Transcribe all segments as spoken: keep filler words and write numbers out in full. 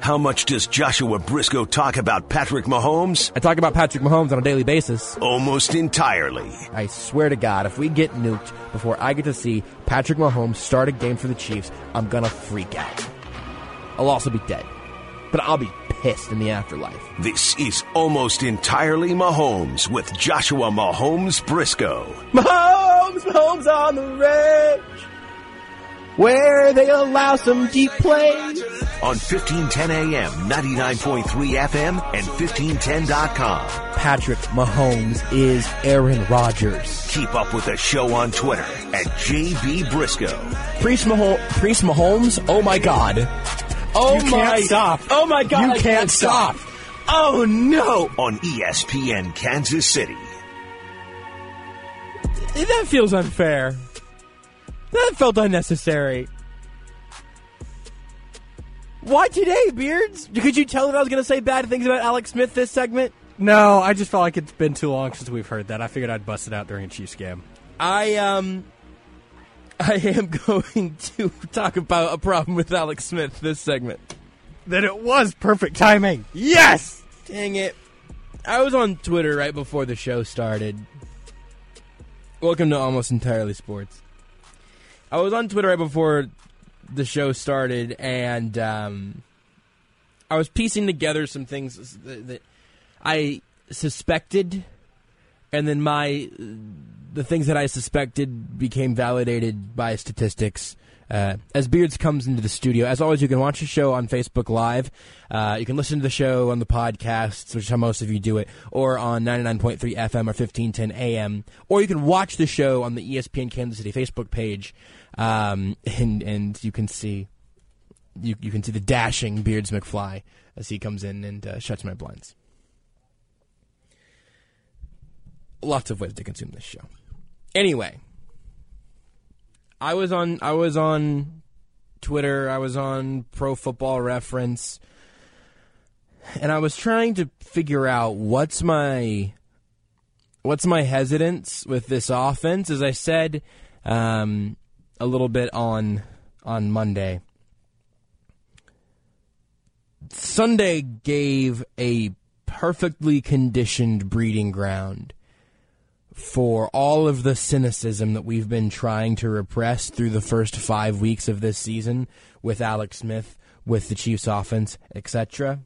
How much does Joshua Briscoe talk about Patrick Mahomes? I talk about Patrick Mahomes on a daily basis. Almost entirely. I swear to God, if we get nuked before I get to see Patrick Mahomes start a game for the Chiefs, I'm gonna freak out. I'll also be dead. But I'll be pissed in the afterlife. This is Almost Entirely Mahomes with Joshua Mahomes Briscoe. Mahomes, Mahomes on the range, where they allow some deep plays. On fifteen ten A M, ninety-nine point three F M, and fifteen ten dot com. Patrick Mahomes is Aaron Rodgers. Keep up with the show on Twitter at J B Briscoe. Priest, Maho- Priest Mahomes, oh my God. Oh you my can't stop. Oh my God, you I can't, can't stop. stop. Oh no. On E S P N Kansas City. That feels unfair. That felt unnecessary. Why today, Beards? Could you tell that I was going to say bad things about Alex Smith this segment? No, I just felt like it's been too long since we've heard that. I figured I'd bust it out during a Chiefs game. I, um... I am going to talk about a problem with Alex Smith this segment. That it was perfect timing. Yes! Dang it. I was on Twitter right before the show started. Welcome to Almost Entirely Sports. I was on Twitter right before the show started, and um, I was piecing together some things that, that I suspected, and then my the things that I suspected became validated by statistics. Uh, as Beards comes into the studio, as always, you can watch the show on Facebook Live. Uh, you can listen to the show on the podcasts, which is how most of you do it, or on ninety-nine point three F M or fifteen ten A M. Or you can watch the show on the E S P N Kansas City Facebook page, um, and and you can see you you can see the dashing Beards McFly as he comes in and uh, shuts my blinds. Lots of ways to consume this show. Anyway. I was on I was on Twitter, I was on Pro Football Reference, and I was trying to figure out what's my what's my hesitance with this offense. As I said um, a little bit on on Monday, Sunday gave a perfectly conditioned breeding ground for all of the cynicism that we've been trying to repress through the first five weeks of this season with Alex Smith, with the Chiefs offense, et cetera.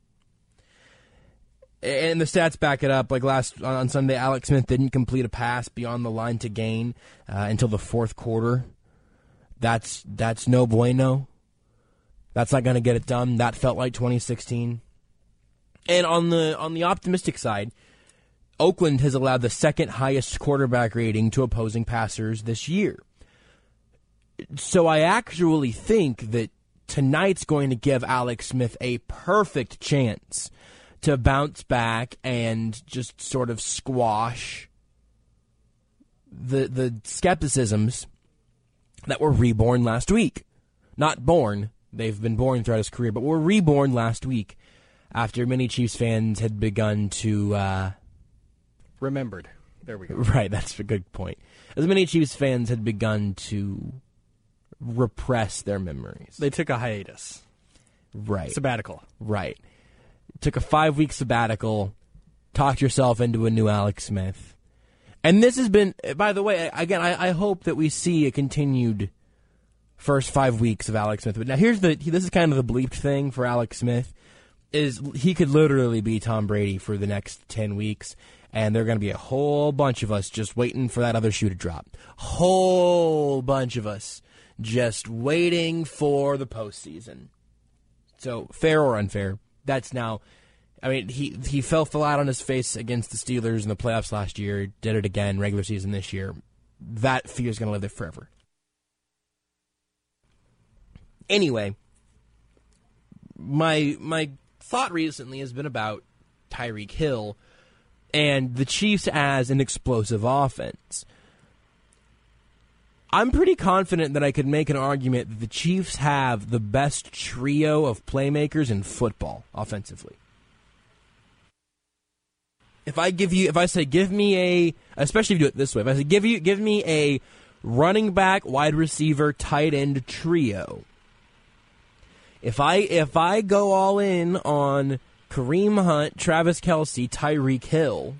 And the stats back it up. Like last on Sunday, Alex Smith didn't complete a pass beyond the line to gain uh, until the fourth quarter. That's that's no bueno. That's not going to get it done. That felt like twenty sixteen. And on the on the optimistic side, Oakland has allowed the second highest quarterback rating to opposing passers this year. So I actually think that tonight's going to give Alex Smith a perfect chance to bounce back and just sort of squash the the skepticisms that were reborn last week. Not born. They've been born throughout his career, but were reborn last week after many Chiefs fans had begun to... Uh, Remembered. There we go. Right, that's a good point. As many Chiefs fans had begun to repress their memories. They took a hiatus. Right. Sabbatical. Right. Took a five-week sabbatical, talked yourself into a new Alex Smith. And this has been, by the way, again, I, I hope that we see a continued first five weeks of Alex Smith. But now here's the, this is kind of the bleeped thing for Alex Smith, is he could literally be Tom Brady for the next ten weeks. And there are going to be a whole bunch of us just waiting for that other shoe to drop. Whole bunch of us just waiting for the postseason. So, fair or unfair, that's now... I mean, he, he fell flat on his face against the Steelers in the playoffs last year, did it again, regular season this year. That fear is going to live there forever. Anyway, my my thought recently has been about Tyreek Hill and the Chiefs as an explosive offense. I'm pretty confident that I could make an argument that the Chiefs have the best trio of playmakers in football offensively. If I give you, if I say give me a, especially if you do it this way, if I say give you, give me a running back, wide receiver, tight end trio, If I if I go all in on Kareem Hunt, Travis Kelce, Tyreek Hill,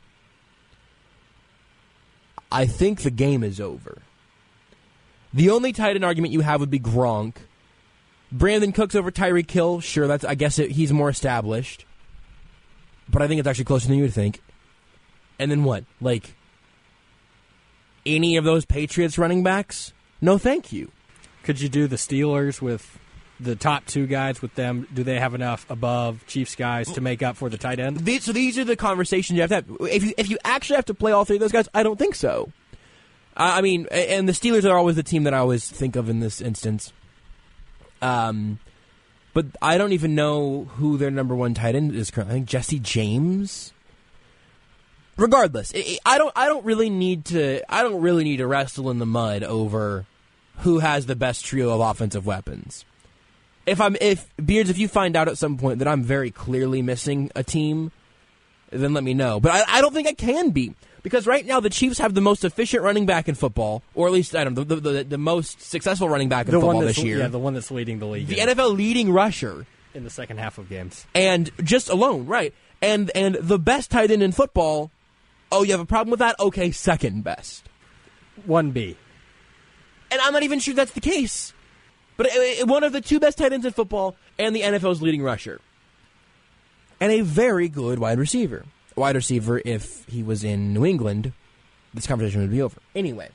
I think the game is over. The only tight end argument you have would be Gronk. Brandon Cooks over Tyreek Hill, sure, that's I guess it, he's more established. But I think it's actually closer than you would think. And then what? Like, any of those Patriots running backs? No, thank you. Could you do the Steelers with the top two guys with them? Do they have enough above Chiefs guys to make up for the tight end? These, so these are the conversations you have to have. If you, if you actually have to play all three of those guys, I don't think so. I mean, and the Steelers are always the team that I always think of in this instance. Um, but I don't even know who their number one tight end is currently. I think Jesse James. Regardless, I don't. I don't really need to. I don't really need to wrestle in the mud over who has the best trio of offensive weapons. If I'm, if Beards, if you find out at some point that I'm very clearly missing a team, then let me know. But I, I don't think I can be. Because right now the Chiefs have the most efficient running back in football, or at least I don't know, the, the, the most successful running back in the football one this year. Yeah, the one that's leading the league. The in, N F L leading rusher in the second half of games. And just alone, right. And and the best tight end in football, oh, you have a problem with that? Okay, second best. one B. And I'm not even sure that's the case. But it, it, one of the two best tight ends in football and the N F L's leading rusher. And a very good wide receiver. Wide receiver, if he was in New England, this conversation would be over. Anyway.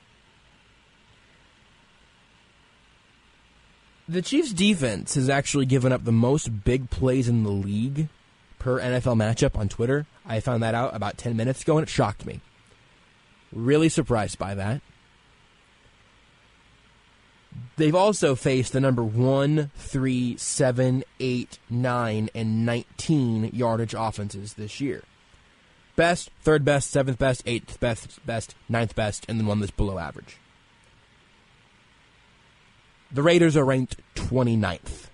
The Chiefs' defense has actually given up the most big plays in the league per N F L matchup on Twitter. I found that out about ten minutes ago, and it shocked me. Really surprised by that. They've also faced the number one, three, seven, eight, nine, and nineteen yardage offenses this year. Best, third best, seventh best, eighth best, best, ninth best, and then one that's below average. The Raiders are ranked twenty-ninth.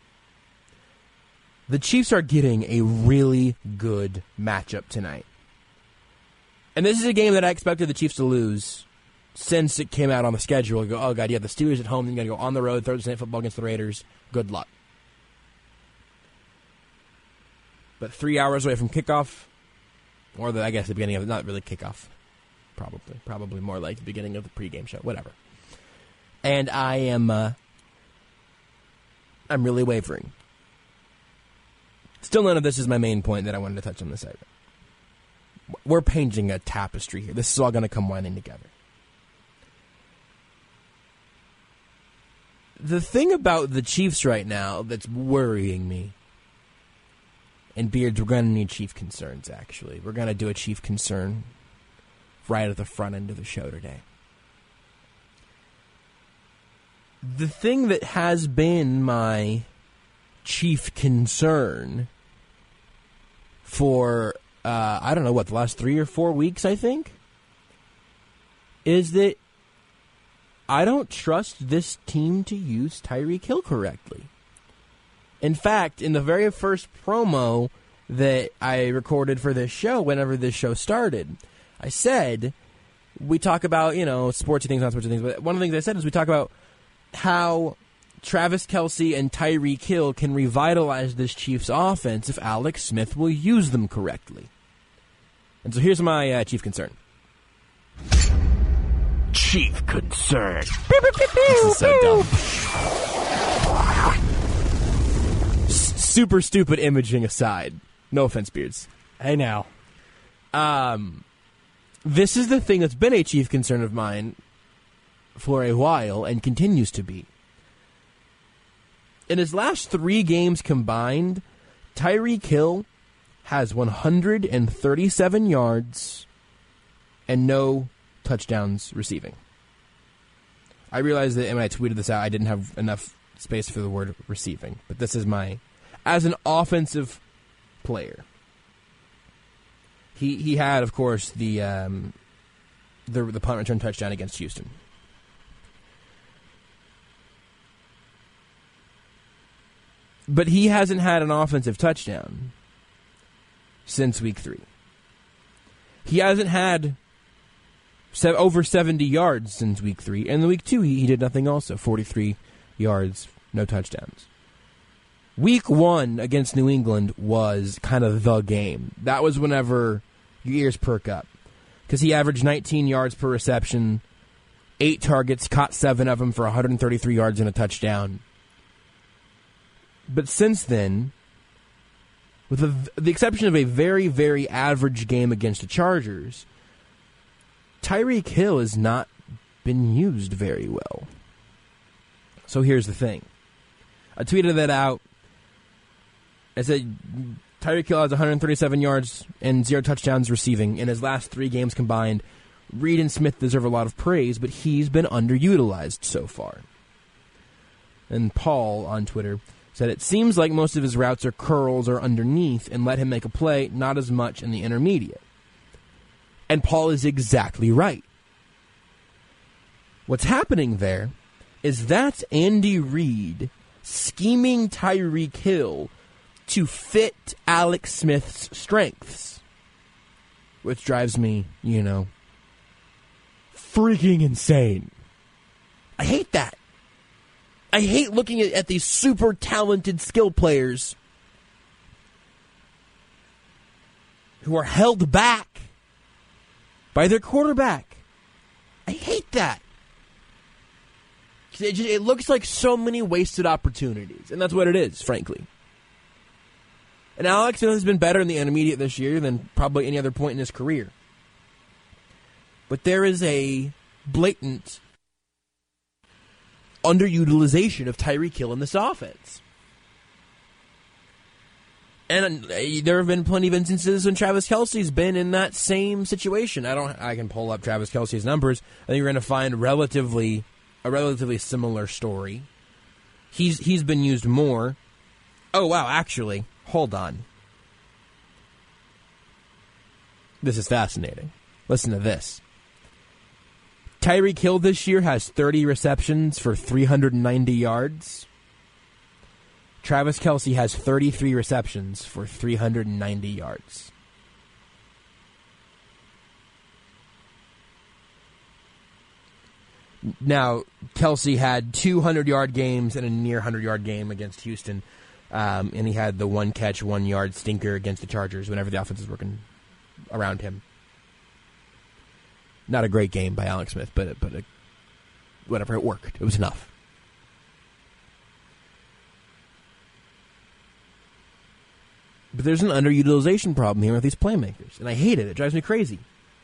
The Chiefs are getting a really good matchup tonight. And this is a game that I expected the Chiefs to lose since it came out on the schedule. You go, oh, God, you have the Steelers at home, then you got to go on the road, Thursday Night Football against the Raiders. Good luck. But three hours away from kickoff, or the, I guess the beginning of it, not really kickoff, probably. Probably more like the beginning of the pregame show, whatever. And I am, uh, I'm really wavering. Still, none of this is my main point that I wanted to touch on this segment. We're painting a tapestry here. This is all going to come winding together. The thing about the Chiefs right now that's worrying me, and Beards, we're going to need Chief concerns, actually. We're going to do a Chief concern right at the front end of the show today. The thing that has been my chief concern for, uh, I don't know, what, the last three or four weeks, I think, is that I don't trust this team to use Tyreek Hill correctly. In fact, in the very first promo that I recorded for this show, whenever this show started, I said, we talk about, you know, sportsy things, not sportsy things, but one of the things I said is we talk about how Travis Kelce and Tyreek Hill can revitalize this Chiefs offense if Alex Smith will use them correctly. And so here's my uh, chief concern. Chief concern. This is so dumb. S- super stupid imaging aside. No offense, Beards. Hey, now. Um, this is the thing that's been a chief concern of mine for a while and continues to be. In his last three games combined, Tyreek Hill has one hundred thirty-seven yards and no touchdowns receiving. I realized that when I tweeted this out, I didn't have enough space for the word receiving. But this is my... As an offensive player, he he had, of course, the um, the, the punt return touchdown against Houston. But he hasn't had an offensive touchdown since week three. He hasn't had se- over seventy yards since week three. And in week two, he, he did nothing also. forty-three yards, no touchdowns. Week one against New England was kind of the game. That was whenever your ears perk up. Because he averaged nineteen yards per reception, eight targets, caught seven of them for one hundred thirty-three yards and a touchdown. But since then, with a, the exception of a very, very average game against the Chargers, Tyreek Hill has not been used very well. So here's the thing. I tweeted that out. I said Tyreek Hill has one hundred thirty-seven yards and zero touchdowns receiving in his last three games combined. Reed and Smith deserve a lot of praise, but he's been underutilized so far. And Paul on Twitter said, it seems like most of his routes are curls or underneath and let him make a play, not as much in the intermediate. And Paul is exactly right. What's happening there is that's Andy Reid scheming Tyreek Hill to fit Alex Smith's strengths. Which drives me, you know, freaking insane. I hate that. I hate looking at, at these super talented skill players who are held back by their quarterback. I hate that. It, just, it looks like so many wasted opportunities, and that's what it is, frankly. And Alex Smith has been better in the intermediate this year than probably any other point in his career. But there is a blatant underutilization of Tyreek Hill in this offense. And uh, there have been plenty of instances when Travis Kelce's been in that same situation. I don't. I can pull up Travis Kelce's numbers. I think you're going to find relatively a relatively similar story. He's he's been used more. Oh wow! Actually, hold on. This is fascinating. Listen to this. Tyreek Hill this year has thirty receptions for three hundred ninety yards. Travis Kelce has thirty-three receptions for three hundred ninety yards. Now, Kelce had two hundred-yard games and a near hundred-yard game against Houston, um, and he had the one-catch, one-yard stinker against the Chargers whenever the offense was working around him. Not a great game by Alex Smith, but but a, whatever, it worked. It was enough. But there's an underutilization problem here with these playmakers, and I hate it. It drives me crazy.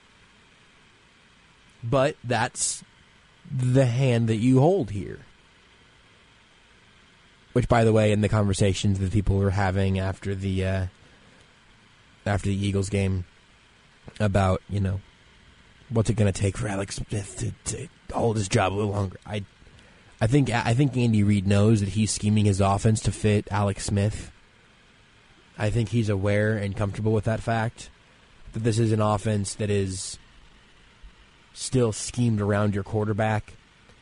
But that's the hand that you hold here. Which, by the way, in the conversations that people were having after the uh, after the Eagles game about, you know, what's it going to take for Alex Smith to, to hold his job a little longer? I, I think I think Andy Reid knows that he's scheming his offense to fit Alex Smith. I think he's aware and comfortable with that fact, that this is an offense that is still schemed around your quarterback,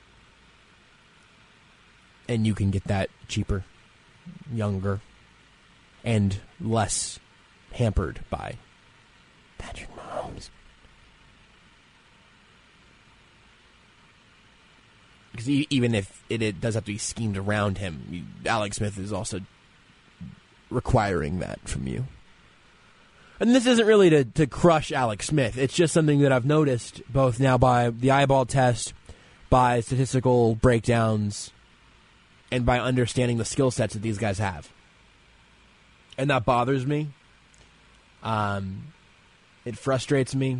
and you can get that cheaper, younger, and less hampered by Patrick Mahomes. Because even if it, it does have to be schemed around him, you, Alex Smith is also requiring that from you. And this isn't really to, to crush Alex Smith. It's just something that I've noticed both now by the eyeball test, by statistical breakdowns, and by understanding the skill sets that these guys have. And that bothers me. Um, it frustrates me.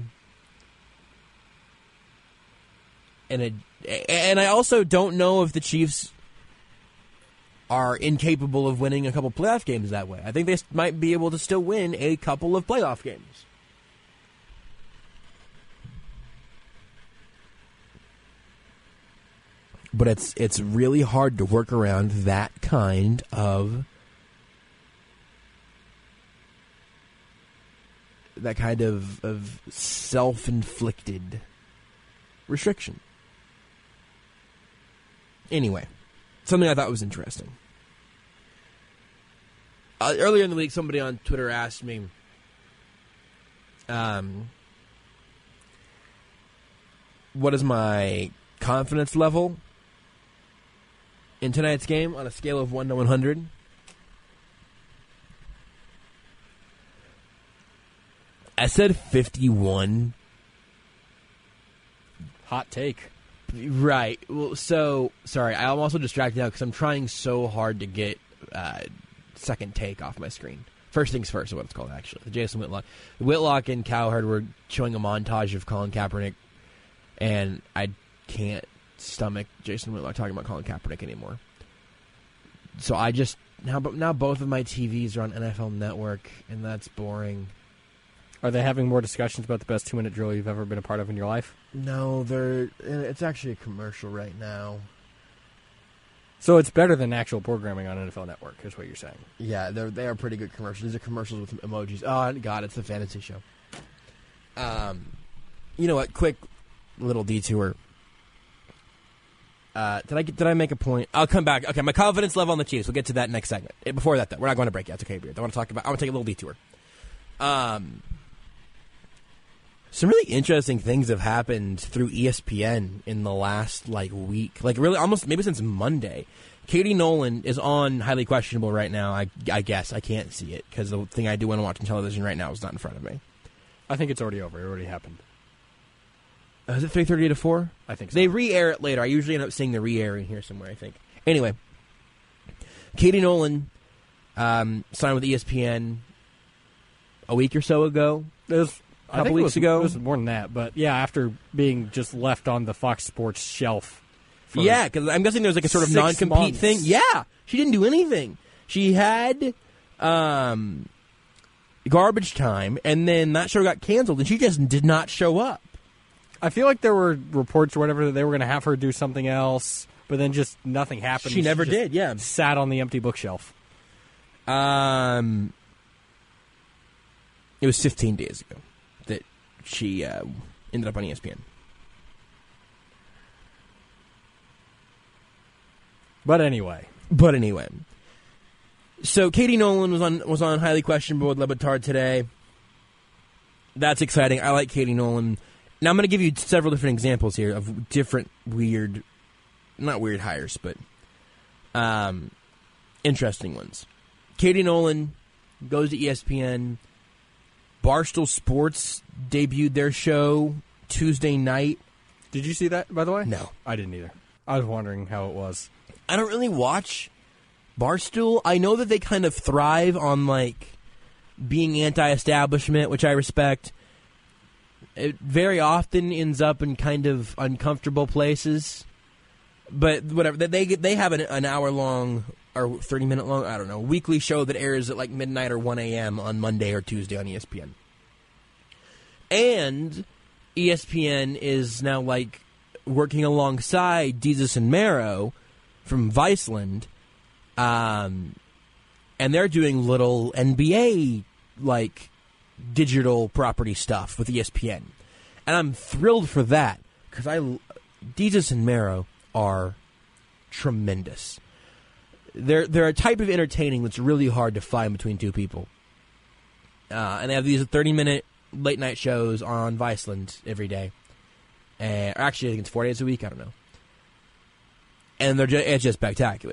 And it, and I also don't know if the Chiefs are incapable of winning a couple playoff games that way. I think they might be able to still win a couple of playoff games. But it's it's really hard to work around that kind of that kind of, of self-inflicted restriction. Anyway, something I thought was interesting. Uh, earlier in the week, somebody on Twitter asked me, um, what is my confidence level in tonight's game on a scale of one to one hundred? I said fifty-one. Hot take. Right. Well, so, sorry, I'm also distracted now because I'm trying so hard to get uh, second take off my screen. First things first is what it's called, actually. The Jason Whitlock. Whitlock and Cowherd were showing a montage of Colin Kaepernick, and I can't stomach Jason Whitlock talking about Colin Kaepernick anymore. So I just, now, now both of my T Vs are on N F L Network, and that's boring. Are they having more discussions about the best two-minute drill you've ever been a part of in your life? No, they're. It's actually a commercial right now. So it's better than actual programming on N F L Network, is what you're saying. Yeah, they're they are pretty good commercials. These are commercials with emojis. Oh God, it's the fantasy show. Um, you know what? Quick little detour. Uh, did I get, did I make a point? I'll come back. Okay, my confidence level on the Chiefs. We'll get to that next segment. Before that, though, we're not going to break yet. It's okay, Beard. I want to talk about. I want to take a little detour. Um. Some really interesting things have happened through E S P N in the last, like, week. Like, really, almost, maybe since Monday. Katie Nolan is on Highly Questionable right now, I, I guess. I can't see it, because the thing I do want to watch on television right now is not in front of me. I think it's already over. It already happened. Uh, is it three thirty to four? I think so. They re-air it later. I usually end up seeing the re-air in here somewhere, I think. Anyway, Katie Nolan um, signed with E S P N a week or so ago. It was... A couple I think weeks it was, ago. It was more than that, but yeah, after being just left on the Fox Sports shelf. For Yeah, because I'm guessing there was like a sort of six non-compete months. thing. Yeah, she didn't do anything. She had um, Garbage Time, and then that show got canceled, and she just did not show up. I feel like there were reports or whatever that they were going to have her do something else, but then just nothing happened. She never just did, yeah. Sat on the empty bookshelf. Um, it was fifteen days ago that she uh, ended up on E S P N. But anyway. But anyway. So Katie Nolan was on was on Highly Questionable with Le Batard today. That's exciting. I like Katie Nolan. Now I'm going to give you several different examples here of different weird, not weird hires, but um, interesting ones. Katie Nolan goes to E S P N. Barstool Sports debuted their show Tuesday night. Did you see that, by the way? No. I didn't either. I was wondering how it was. I don't really watch Barstool. I know that they kind of thrive on, like, being anti-establishment, which I respect. It very often ends up in kind of uncomfortable places. But whatever. They they have an, an hour-long or thirty-minute long, I don't know, weekly show that airs at, like, midnight or one a.m. on Monday or Tuesday on E S P N. And E S P N is now, like, working alongside Desus and Mero from Viceland, um, and they're doing little N B A, like, digital property stuff with E S P N. And I'm thrilled for that, because I, Desus and Mero are tremendous. They're, they're a type of entertaining that's really hard to find between two people. Uh, and they have these thirty-minute late-night shows on Viceland every day. Uh, or actually, I think it's four days a week. I don't know. And they're just, it's just spectacular.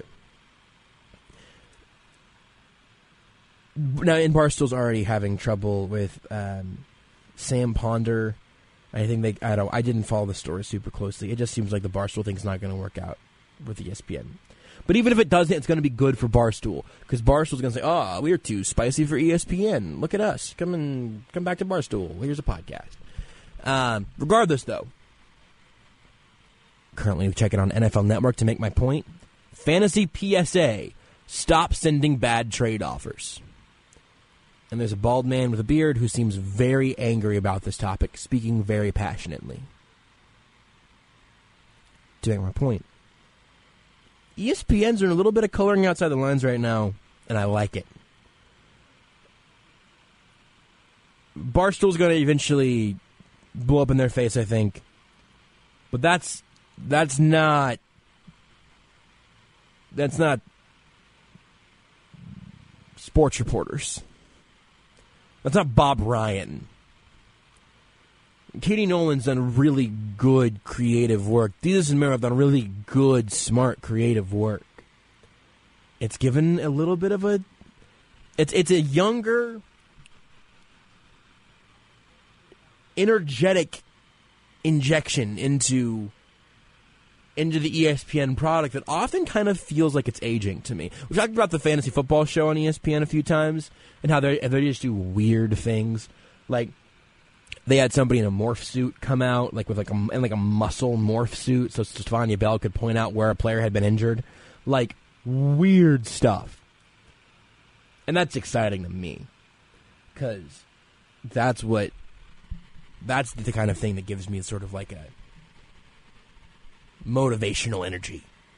Now, and Barstool's already having trouble with um, Sam Ponder. I think they. I don't. I didn't follow the story super closely. It just seems like the Barstool thing's not going to work out with E S P N. But even if it doesn't, it's going to be good for Barstool, because Barstool's going to say, "Oh, we're too spicy for E S P N. Look at us. Come and come back to Barstool. Here's a podcast." Um, regardless, though. Currently checking on N F L Network to make my point. Fantasy P S A. Stop sending bad trade offers. And there's a bald man with a beard who seems very angry about this topic, speaking very passionately. To make my point. E S P N's doing a little bit of coloring outside the lines right now, and I like it. Barstool's going to eventually blow up in their face, I think. But that's that's not that's not sports reporters. That's not Bob Ryan. Katie Nolan's done really good creative work. Desus and Mero have done really good, smart, creative work. It's given a little bit of a... It's it's a younger... energetic injection into into the E S P N product that often kind of feels like it's aging to me. We've talked about the fantasy football show on E S P N a few times and how they they just do weird things. Like, they had somebody in a morph suit come out, like with like a in like a muscle morph suit, so Stefania Bell could point out where a player had been injured. Like, weird stuff. And that's exciting to me, because that's what that's the kind of thing that gives me sort of like a motivational energy.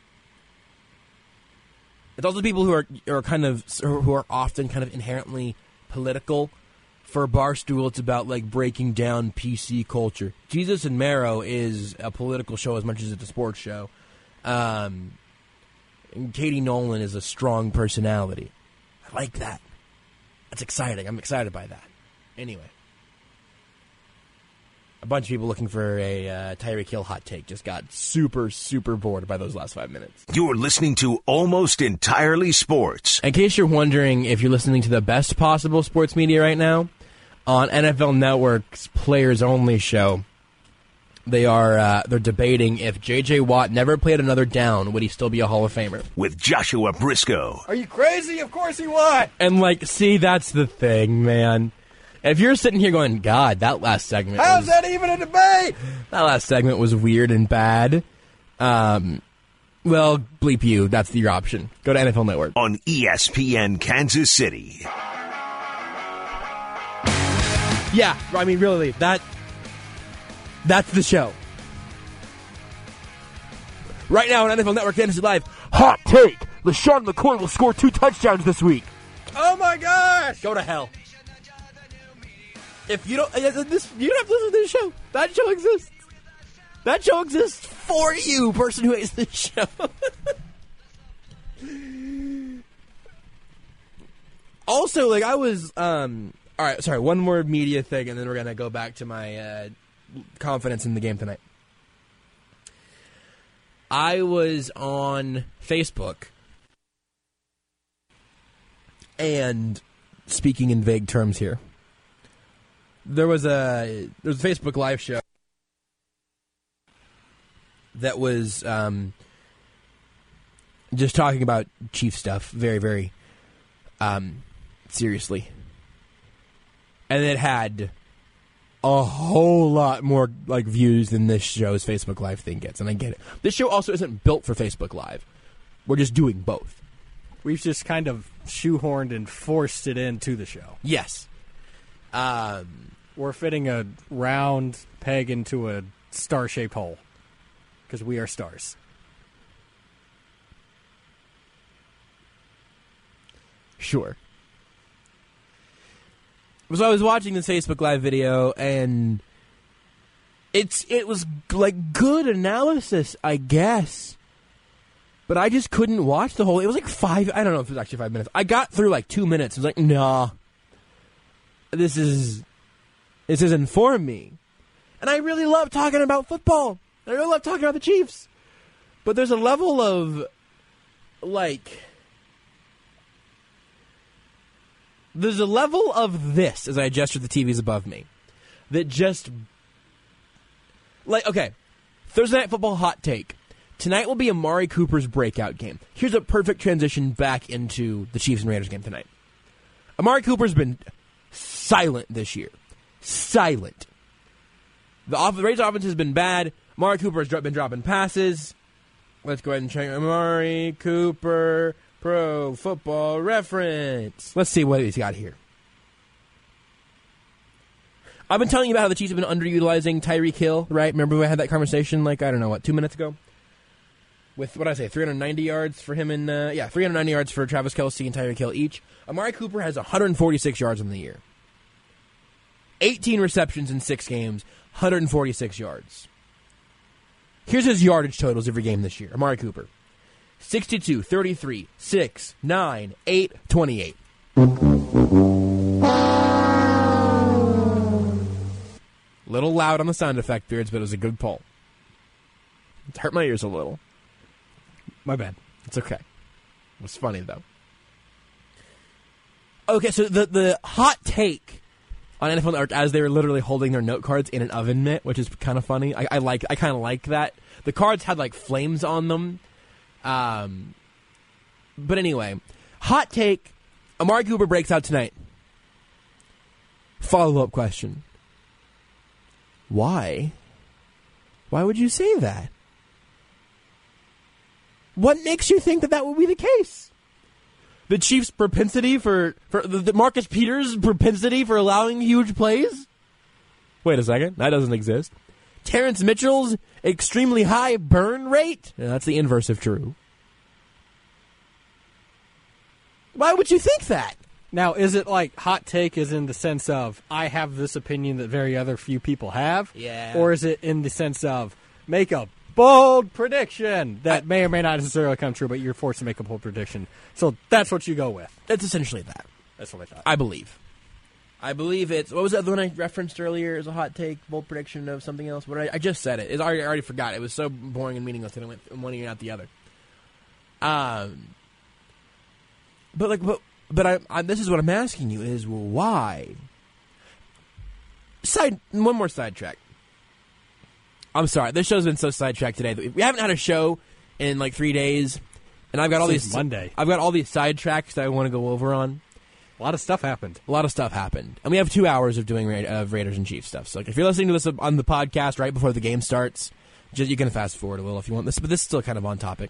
It's also people who are are kind of who are often kind of inherently political. For Barstool, it's about like breaking down P C culture. Jesus and Marrow is a political show as much as it's a sports show. Um, and Katie Nolan is a strong personality. I like that. That's exciting. I'm excited by that. Anyway. A bunch of people looking for a uh, Tyreek Hill hot take just got super, super bored by those last five minutes. You're listening to Almost Entirely Sports. In case you're wondering if you're listening to the best possible sports media right now, on N F L Network's Players Only show, they are uh, they're debating if J J. Watt never played another down, would he still be a Hall of Famer? With Joshua Briscoe. Are you crazy? Of course he would. And like, see, that's the thing, man. If you're sitting here going, God, that last segment How's was, that even a debate? That last segment was weird and bad. Um, well, bleep you. That's your option. Go to N F L Network. On E S P N Kansas City. Yeah, I mean, really, that that's the show. Right now on N F L Network Fantasy Live, hot take. LaShawn McCoy will score two touchdowns this week. Oh, my gosh. Go to hell. If you don't, uh, this, you don't have to listen to this show. That show exists. That show exists for you, person who hates this show. Also, like, I was, um, all right, sorry, one more media thing, and then we're going to go back to my uh, confidence in the game tonight. I was on Facebook, and speaking in vague terms here, there was a there was a Facebook Live show that was um, just talking about Chief stuff very, very um, seriously. And it had a whole lot more like views than this show's Facebook Live thing gets, and I get it. This show also isn't built for Facebook Live. We're just doing both. We've just kind of shoehorned and forced it into the show. Yes. Um, We're fitting a round peg into a star-shaped hole because we are stars. Sure. So I was watching this Facebook Live video, and it's it was like good analysis, I guess. But I just couldn't watch the whole. It was like five. I don't know if it was actually five minutes. I got through like two minutes. I was like, nah, this is this isn't for me. And I really love talking about football. I really love talking about the Chiefs. But there's a level of like. There's a level of this, as I gesture the T Vs above me, that just, like, okay, Thursday Night Football hot take. Tonight will be Amari Cooper's breakout game. Here's a perfect transition back into the Chiefs and Raiders game tonight. Amari Cooper's been silent this year. Silent. The, off- the Raiders offense has been bad. Amari Cooper has dro- been dropping passes. Let's go ahead and check Amari Cooper... Pro Football Reference. Let's see what he's got here. I've been telling you about how the Chiefs have been underutilizing Tyreek Hill, right? Remember we had that conversation like, I don't know, what, two minutes ago? With, what did I say, three hundred ninety yards for him and, uh, yeah, three hundred ninety yards for Travis Kelce and Tyreek Hill each. Amari Cooper has one hundred forty-six yards in the year. eighteen receptions in six games, one hundred forty-six yards. Here's his yardage totals every game this year. Amari Cooper. sixty-two, thirty-three, six, nine, eight, twenty-eight. Little loud on the sound effect, Beards, but it was a good pull. It hurt my ears a little. My bad. It's okay. It was funny, though. Okay, so the, the hot take on N F L Network as they were literally holding their note cards in an oven mitt, which is kind of funny. I, I like, I kind of like that. The cards had like flames on them. Um, but anyway, hot take: Amari Cooper breaks out tonight. Follow up question: Why? Why would you say that? What makes you think that that would be the case? The Chiefs' propensity for, for the, the Marcus Peters' propensity for allowing huge plays? Wait a second. That doesn't exist. Terrence Mitchell's extremely high burn rate? Yeah, that's the inverse of true. Why would you think that? Now, is it like hot take is in the sense of I have this opinion that very other few people have? Yeah. Or is it in the sense of make a bold prediction that I, may or may not necessarily come true, but you're forced to make a bold prediction? So that's what you go with. It's essentially that. That's what I thought. I believe. I believe it's... What was the other one I referenced earlier as a hot take, bold prediction of something else? What I, I just said it. It's already, I already forgot. It was so boring and meaningless that I went from one ear and out the other. Um, But, like... But, but I, I, this is what I'm asking you is, well, why? Side... One more sidetrack. I'm sorry. This show's been so sidetracked today. We haven't had a show in like three days, and I've got all Since these Monday. I've got all these sidetracks that I want to go over on. A lot of stuff happened. A lot of stuff happened, and we have two hours of doing Ra- of Raiders and Chiefs stuff. So, like, if you're listening to this on the podcast right before the game starts, just you can fast forward a little if you want this, but this is still kind of on topic.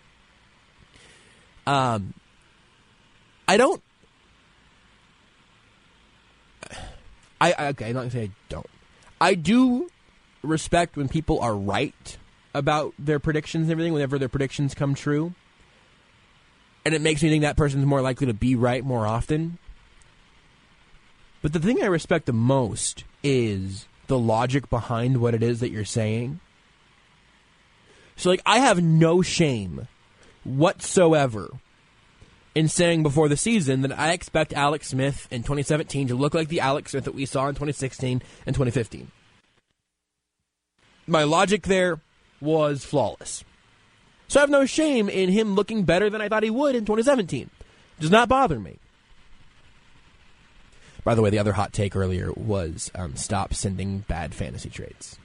Um, I don't. I, I okay. I'm not gonna say I don't. I do respect when people are right about their predictions and everything, whenever their predictions come true. And it makes me think that person's more likely to be right more often. But the thing I respect the most is the logic behind what it is that you're saying. So, like, I have no shame whatsoever in saying before the season that I expect Alex Smith in twenty seventeen to look like the Alex Smith that we saw in twenty sixteen and twenty fifteen. My logic there was flawless. So I have no shame in him looking better than I thought he would in twenty seventeen. It does not bother me. By the way, the other hot take earlier was um, stop sending bad fantasy trades.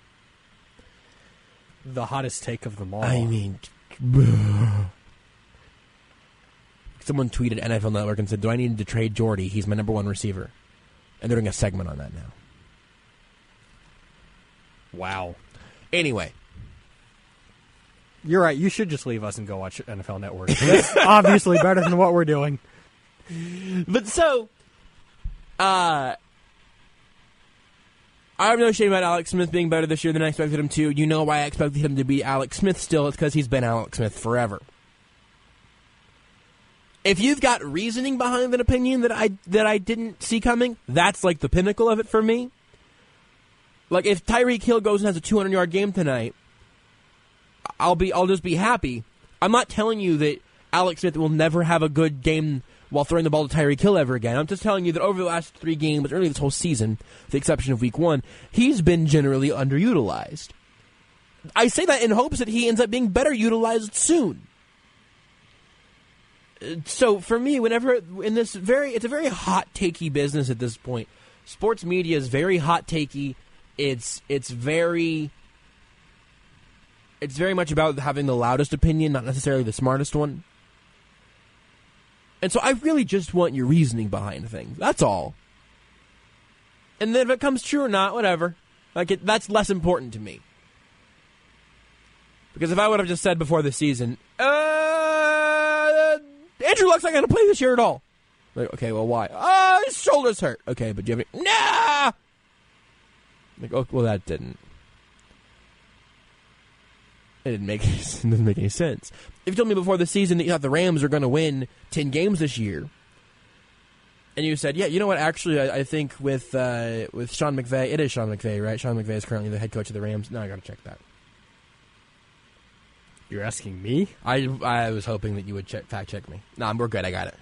The hottest take of them all. I mean, someone tweeted N F L Network and said, do I need to trade Jordy? He's my number one receiver. And they're doing a segment on that now. Wow. Anyway. You're right. You should just leave us and go watch N F L Network. That's obviously better than what we're doing. But so, uh, I have no shame about Alex Smith being better this year than I expected him to. You know why I expected him to be Alex Smith still. It's because he's been Alex Smith forever. If you've got reasoning behind an opinion that I that I didn't see coming, that's like the pinnacle of it for me. Like, if Tyreek Hill goes and has a two hundred yard game tonight, I'll be I'll just be happy. I'm not telling you that Alex Smith will never have a good game while throwing the ball to Tyreek Hill ever again. I'm just telling you that over the last three games, really this whole season, with the exception of week one, he's been generally underutilized. I say that in hopes that he ends up being better utilized soon. So for me, whenever in this very, it's a very hot takey business at this point. Sports media is very hot takey. It's it's very it's very much about having the loudest opinion, not necessarily the smartest one. And so I really just want your reasoning behind things. That's all. And then if it comes true or not, whatever. Like it, that's less important to me. Because if I would have just said before the season, uh, Andrew Luck's not going to play this year at all. Like, okay, well, why? Oh, his shoulder's hurt. Okay, but do you have any? Nah! Like, oh, well, that didn't. It didn't make it doesn't make any sense. If you told me before the season that you thought the Rams are going to win ten games this year, and you said, "Yeah, you know what? Actually, I, I think with uh, with Sean McVay, it is Sean McVay, right? Sean McVay is currently the head coach of the Rams." No, I got to check that. You're asking me? I I was hoping that you would check, fact check me. No, we're good. I got it.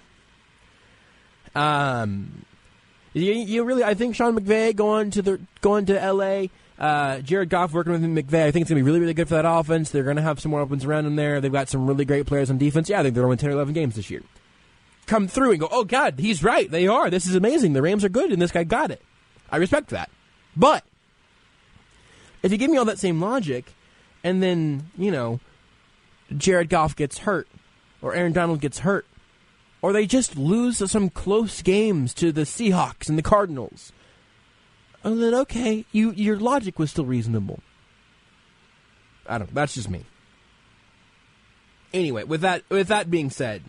Um, you, you really? I think Sean McVay going to the going to L A. Uh, Jared Goff working with McVay, I think it's going to be really, really good for that offense. They're going to have some more weapons around him there. They've got some really great players on defense. Yeah, I think they're going to win ten or eleven games this year. Come through and go, oh, God, he's right. They are. This is amazing. The Rams are good, and this guy got it. I respect that. But if you give me all that same logic, and then, you know, Jared Goff gets hurt, or Aaron Donald gets hurt, or they just lose some close games to the Seahawks and the Cardinals, and then, okay, you your logic was still reasonable. I don't know. That's just me. Anyway, with that with that being said,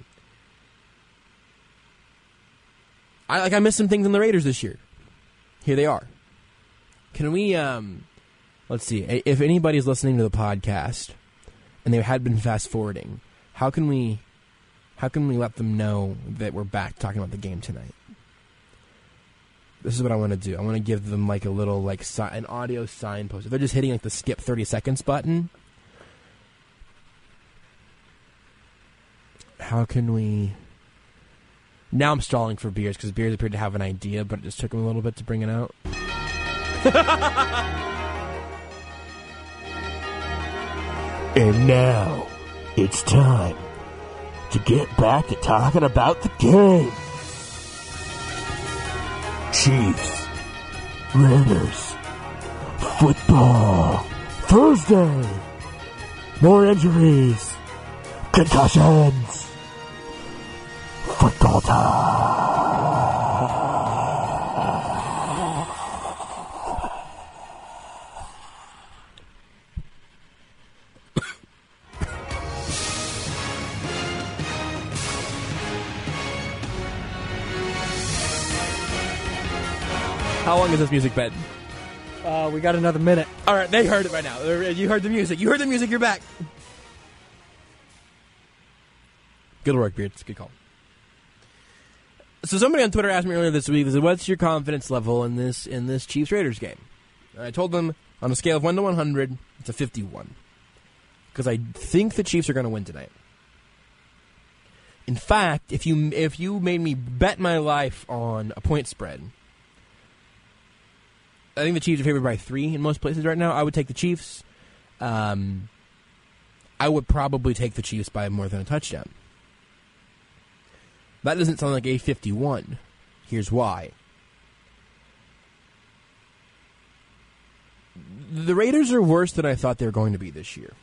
I like I missed some things in the Raiders this year. Here they are. Can we, um, let's see, if anybody's listening to the podcast and they had been fast forwarding, how can we, how can we let them know that we're back talking about the game tonight? This is what I want to do. I want to give them like a little, like, si- an audio signpost. If they're just hitting like the skip thirty seconds button, how can we... Now I'm stalling for Beers, because Beers appeared to have an idea, but it just took him a little bit to bring it out. And now, it's time to get back to talking about the game. Chiefs, Raiders, football, Thursday, more injuries, concussions, football time. How long has this music been? Uh, we got another minute. All right, they heard it by now. You heard the music. You heard the music. You're back. Good work, Beards. Good call. So somebody on Twitter asked me earlier this week, they said, what's your confidence level in this in this Chiefs-Raiders game? And I told them, on a scale of one to one hundred, it's a fifty-one. Because I think the Chiefs are going to win tonight. In fact, if you if you made me bet my life on a point spread, I think the Chiefs are favored by three in most places right now. I would take the Chiefs. Um, I would probably take the Chiefs by more than a touchdown. That doesn't sound like a fifty-one. Here's why. The Raiders are worse than I thought they were going to be this year.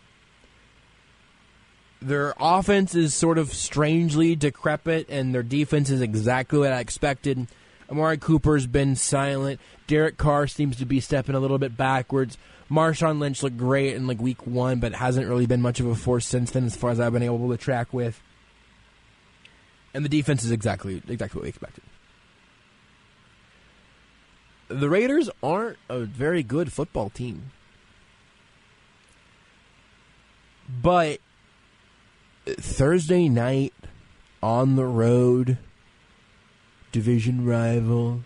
Their offense is sort of strangely decrepit, and their defense is exactly what I expected. Amari Cooper's been silent. Derek Carr seems to be stepping a little bit backwards. Marshawn Lynch looked great in like week one, but hasn't really been much of a force since then as far as I've been able to track with. And the defense is exactly exactly what we expected. The Raiders aren't a very good football team. But Thursday night on the road, division rival,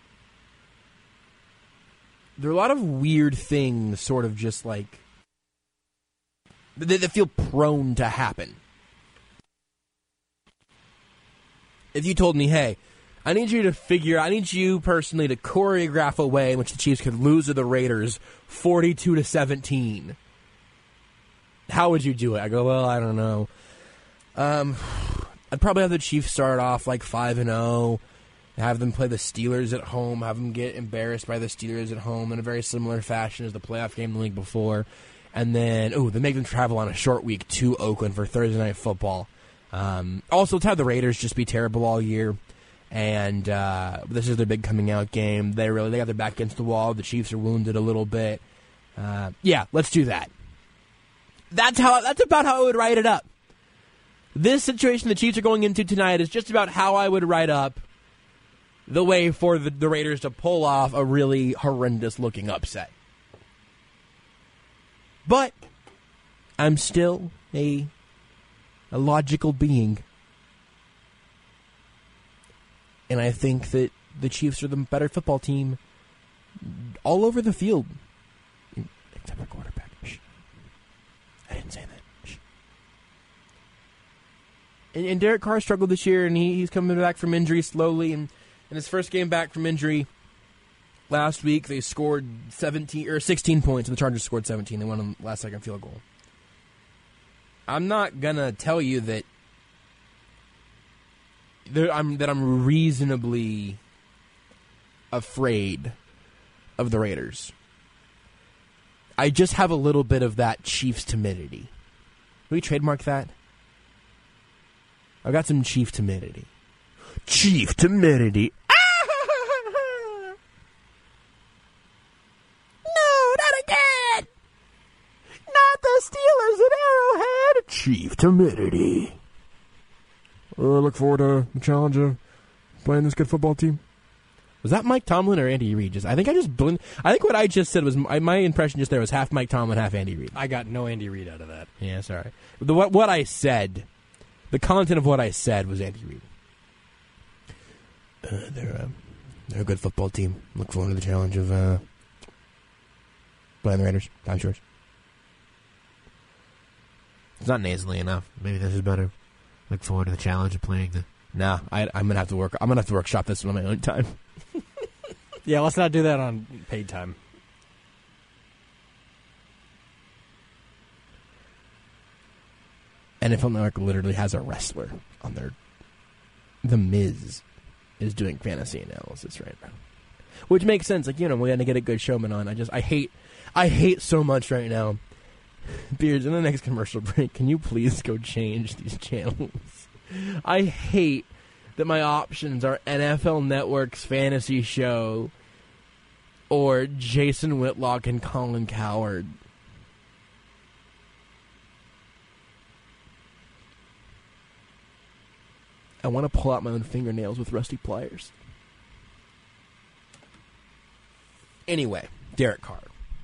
there are a lot of weird things sort of just like that, that feel prone to happen. If you told me, hey, I need you to figure, I need you personally to choreograph a way in which the Chiefs could lose to the Raiders forty-two to seventeen, how would you do it? I go, well, I don't know. Um, I'd probably have the Chiefs start off like five and oh, have them play the Steelers at home, have them get embarrassed by the Steelers at home in a very similar fashion as the playoff game the week before, and then, ooh, then make them travel on a short week to Oakland for Thursday Night Football. Um, also, to have the Raiders just be terrible all year, and uh, this is their big coming out game. They really they got their back against the wall. The Chiefs are wounded a little bit. Uh, yeah, let's do that. That's how. That's about how I would write it up. This situation the Chiefs are going into tonight is just about how I would write up the way for the, the Raiders to pull off a really horrendous-looking upset. But I'm still a a logical being. And I think that the Chiefs are the better football team all over the field. Except for quarterback. Shh. I didn't say that. Shh. And, and Derek Carr struggled this year, and he, he's coming back from injury slowly. And in his first game back from injury last week, they scored seventeen or sixteen points, and the Chargers scored seventeen. They won on the last-second field goal. I'm not gonna tell you that I'm that I'm reasonably afraid of the Raiders. I just have a little bit of that Chiefs timidity. Can we trademark that? I've got some Chief timidity. Chief timidity. No, not again! Not the Steelers at Arrowhead! Chief timidity. Uh, look forward to the challenge of playing this good football team. Was that Mike Tomlin or Andy Reid? Just, I think I just blend, I think what I just said was my, my impression just there was half Mike Tomlin, half Andy Reid. I got no Andy Reid out of that. Yeah, sorry. The, what what I said, the content of what I said was Andy Reid. Uh, they're uh, they're a good football team. Look forward to the challenge of uh, playing the Raiders. I'm sure. It's not nasally enough. Maybe this is better. Look forward to the challenge of playing the. Nah, I, I'm gonna have to work. I'm gonna have to workshop this one on my own time. Yeah, let's not do that on paid time. N F L Network literally has a wrestler on their. The Miz is doing fantasy analysis right now, which makes sense. Like, you know, we're gonna get a good showman on. I just I hate I hate so much right now. Beards, in the next commercial break, can you please go change these channels? I hate that my options are N F L Network's fantasy show or Jason Whitlock and Colin Cowherd. I want to pull out my own fingernails with rusty pliers. Anyway, Derek Carr.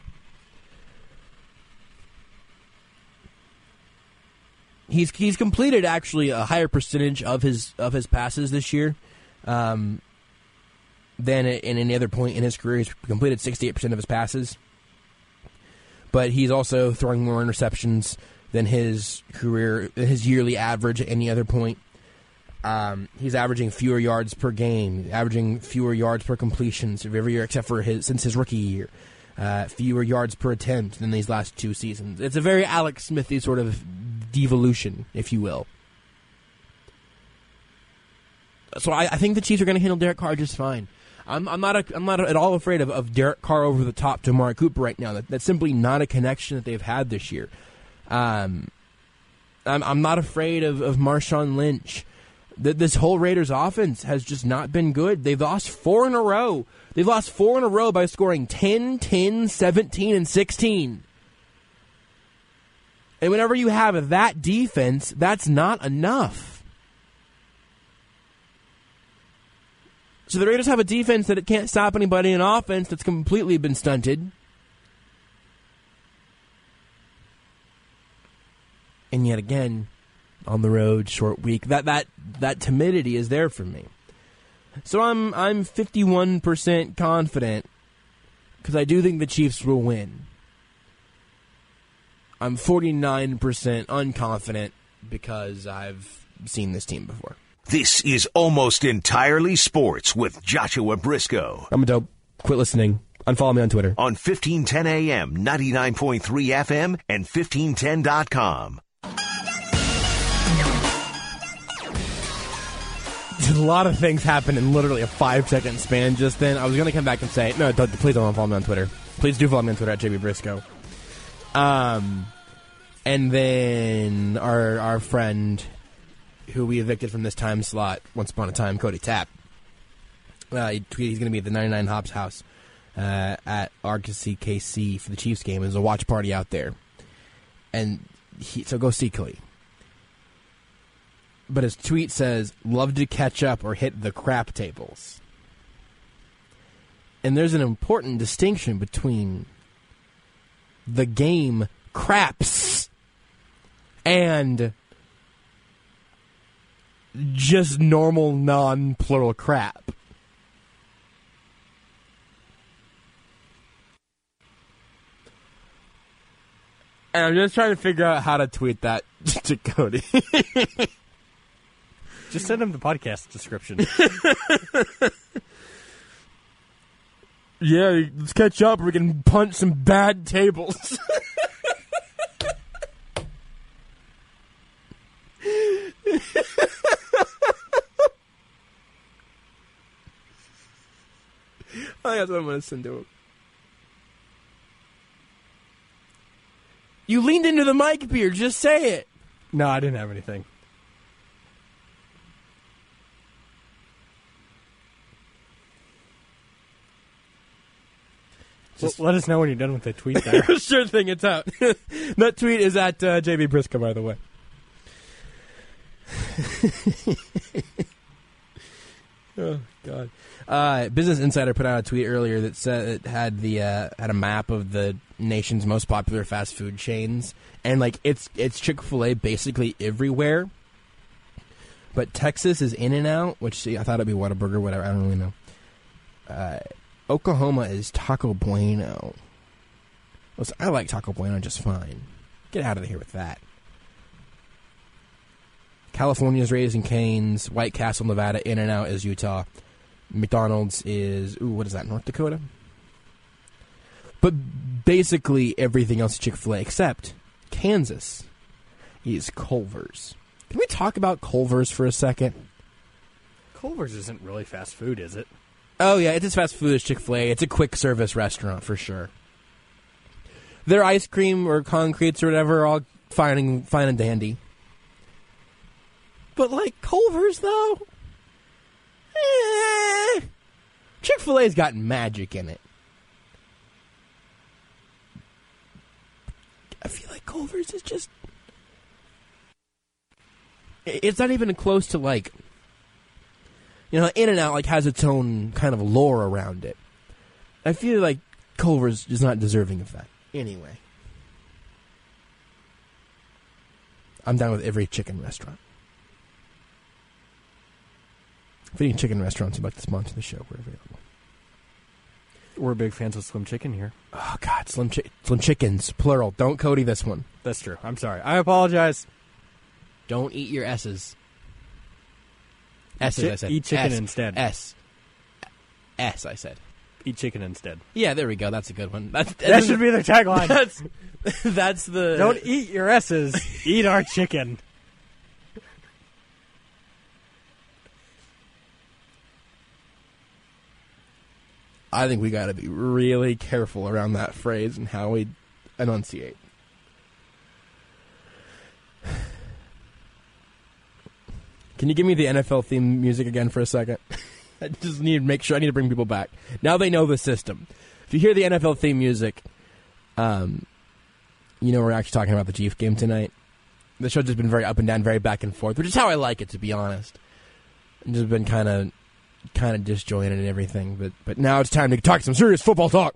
He's he's completed actually a higher percentage of his of his passes this year um, than at any other point in his career. He's completed sixty-eight percent of his passes, but he's also throwing more interceptions than his career, his yearly average at any other point. Um, he's averaging fewer yards per game, averaging fewer yards per completions every year, except for his since his rookie year. Uh, fewer yards per attempt than these last two seasons. It's a very Alex Smithy sort of devolution, if you will. So I, I think the Chiefs are going to handle Derek Carr just fine. I'm, I'm not. A, I'm not at all afraid of, of Derek Carr over the top to Amari Cooper right now. That, that's simply not a connection that they've had this year. Um, I'm, I'm not afraid of, of Marshawn Lynch. The, this whole Raiders offense has just not been good. They've lost four in a row. They've lost four in a row by scoring ten, ten, seventeen, and sixteen. And whenever you have that defense, that's not enough. So the Raiders have a defense that it can't stop anybody, an offense that's completely been stunted. And yet again, on the road, short week, that that that timidity is there for me. So I'm I'm fifty-one percent confident because I do think the Chiefs will win. I'm forty-nine percent unconfident because I've seen this team before. This is Almost Entirely Sports with Joshua Briscoe. I'm a dope. Quit listening. Unfollow me on Twitter. On fifteen ten A M, ninety-nine point three F M, and fifteen ten dot com. A lot of things happened in literally a five-second span just then. I was going to come back and say, no, don't, please don't follow me on Twitter. Please do follow me on Twitter at J B Briscoe. Um, and then our our friend who we evicted from this time slot once upon a time, Cody Tapp, uh, he tweeted he's going to be at the ninety-nine Hops house uh, at Argosy K C for the Chiefs game. There's a watch party out there. And he, so go see Cody. But his tweet says, love to catch up or hit the crap tables. And there's an important distinction between the game craps and just normal non-plural crap. And I'm just trying to figure out how to tweet that to Cody. Just send him the podcast description. Yeah, let's catch up. We can punch some bad tables. I think that's what I'm going to send to him. You leaned into the mic, Beard. Just say it. No, I didn't have anything. Just well, let us know when you're done with the tweet there. Sure thing, it's out. That tweet is at uh, J B Briscoe, by the way. Oh, God. Uh, Business Insider put out a tweet earlier that said it had the uh, had a map of the nation's most popular fast food chains, and like it's it's Chick-fil-A basically everywhere. But Texas is In-N-Out, which see, I thought it'd be Whataburger, whatever. I don't really know. Uh, Oklahoma is Taco Bueno. Listen, I like Taco Bueno just fine. Get out of here with that. California's Raising Cane's, White Castle, Nevada, In-N-Out is Utah. McDonald's is, ooh, what is that, North Dakota? But basically everything else is Chick-fil-A except Kansas is Culver's. Can we talk about Culver's for a second? Culver's isn't really fast food, is it? Oh, yeah, it's as fast food as Chick-fil-A. It's a quick service restaurant for sure. Their ice cream or concretes or whatever are all fine and, fine and dandy. But, like, Culver's, though? Eh. Chick-fil-A's got magic in it. I feel like Culver's is just... It's not even close to, like... You know, In-N-Out, like, has its own kind of lore around it. I feel like Culver's is not deserving of that. Anyway. I'm down with every chicken restaurant. If any chicken restaurants would like to sponsor the show, we're available. We're big fans of Slim Chicken here. Oh, God, Slim, chi- Slim Chickens, plural. Don't Cody this one. That's true. I'm sorry. I apologize. Don't eat your S's. S's, Chi- I said. Eat chicken S. instead. S. S, I said. Eat chicken instead. Yeah, there we go. That's a good one. That's, that that's, should be their tagline. That's, that's the... Don't eat your S's. Eat our chicken. I think we got to be really careful around that phrase and how we enunciate. Can you give me the N F L theme music again for a second? I just need to make sure. I need to bring people back. Now they know the system. If you hear the N F L theme music, um, you know we're actually talking about the Chiefs game tonight. The show's just been very up and down, very back and forth, which is how I like it, to be honest. It's just been kind of... kind of disjointed and everything, but but now it's time to talk some serious football talk.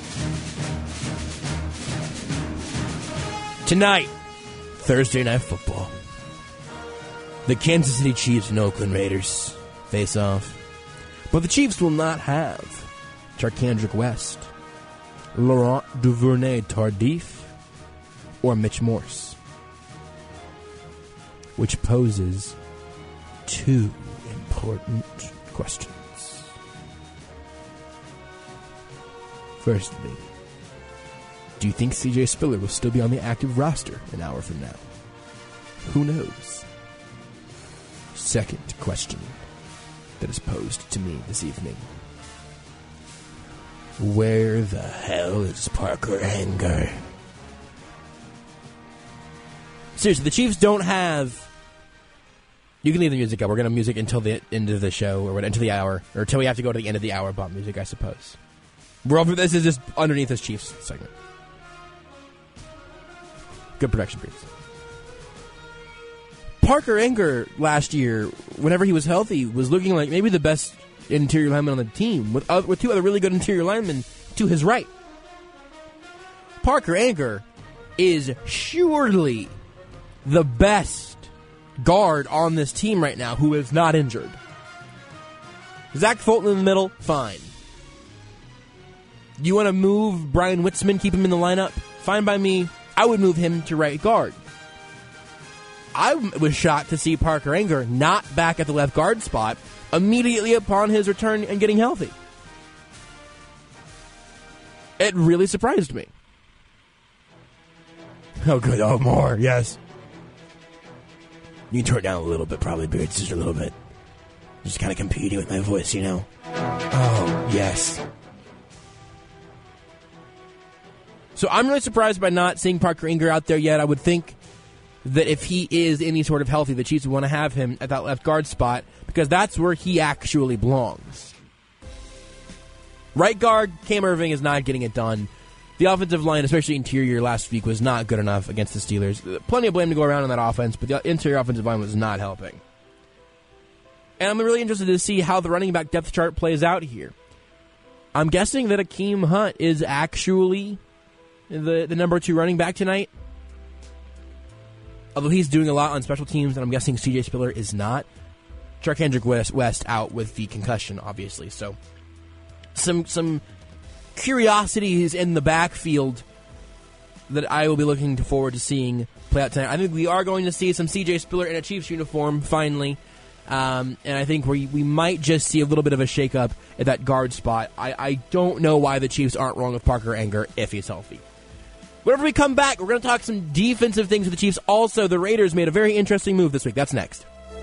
Tonight, Thursday Night Football. The Kansas City Chiefs and Oakland Raiders face off. But the Chiefs will not have Charkandrick West, Laurent Duvernay-Tardif, or Mitch Morse, which poses two important questions. Firstly, do you think C J Spiller will still be on the active roster an hour from now? Who knows? Second question that is posed to me this evening. Where the hell is Parker Enger? Seriously, the Chiefs don't have... You can leave the music up. We're going to music until the end of the show, or until the hour, or until we have to go to the end of the hour about music, I suppose. We're over. This is just underneath this Chiefs segment. Good production, please. Parker Enger last year, whenever he was healthy, was looking like maybe the best interior lineman on the team, with uh, with two other really good interior linemen to his right. Parker Enger is surely the best guard on this team right now who is not injured. Zach Fulton in the middle, fine. You want to move Brian Witzman, keep him in the lineup? Fine by me. I would move him to right guard. I was shocked to see Parker Enger not back at the left guard spot immediately upon his return and getting healthy. It really surprised me. Oh, good. Oh, more. Yes. You can turn it down a little bit, probably, Beards, just a little bit. Just kind of competing with my voice, you know? Oh, yes. So I'm really surprised by not seeing Parker Enger out there yet. I would think that if he is any sort of healthy, the Chiefs would want to have him at that left guard spot because that's where he actually belongs. Right guard, Cam Irving is not getting it done. The offensive line, especially interior last week, was not good enough against the Steelers. Plenty of blame to go around on that offense, but the interior offensive line was not helping. And I'm really interested to see how the running back depth chart plays out here. I'm guessing that Akeem Hunt is actually the, the number two running back tonight. Although he's doing a lot on special teams, and I'm guessing C J Spiller is not. Charkandrick West, West out with the concussion, obviously. So some some curiosities in the backfield that I will be looking forward to seeing play out tonight. I think we are going to see some C J Spiller in a Chiefs uniform, finally. Um, and I think we, we might just see a little bit of a shakeup at that guard spot. I, I don't know why the Chiefs aren't wrong with Parker Enger if he's healthy. Whenever we come back, we're going to talk some defensive things with the Chiefs. Also, the Raiders made a very interesting move this week. That's next.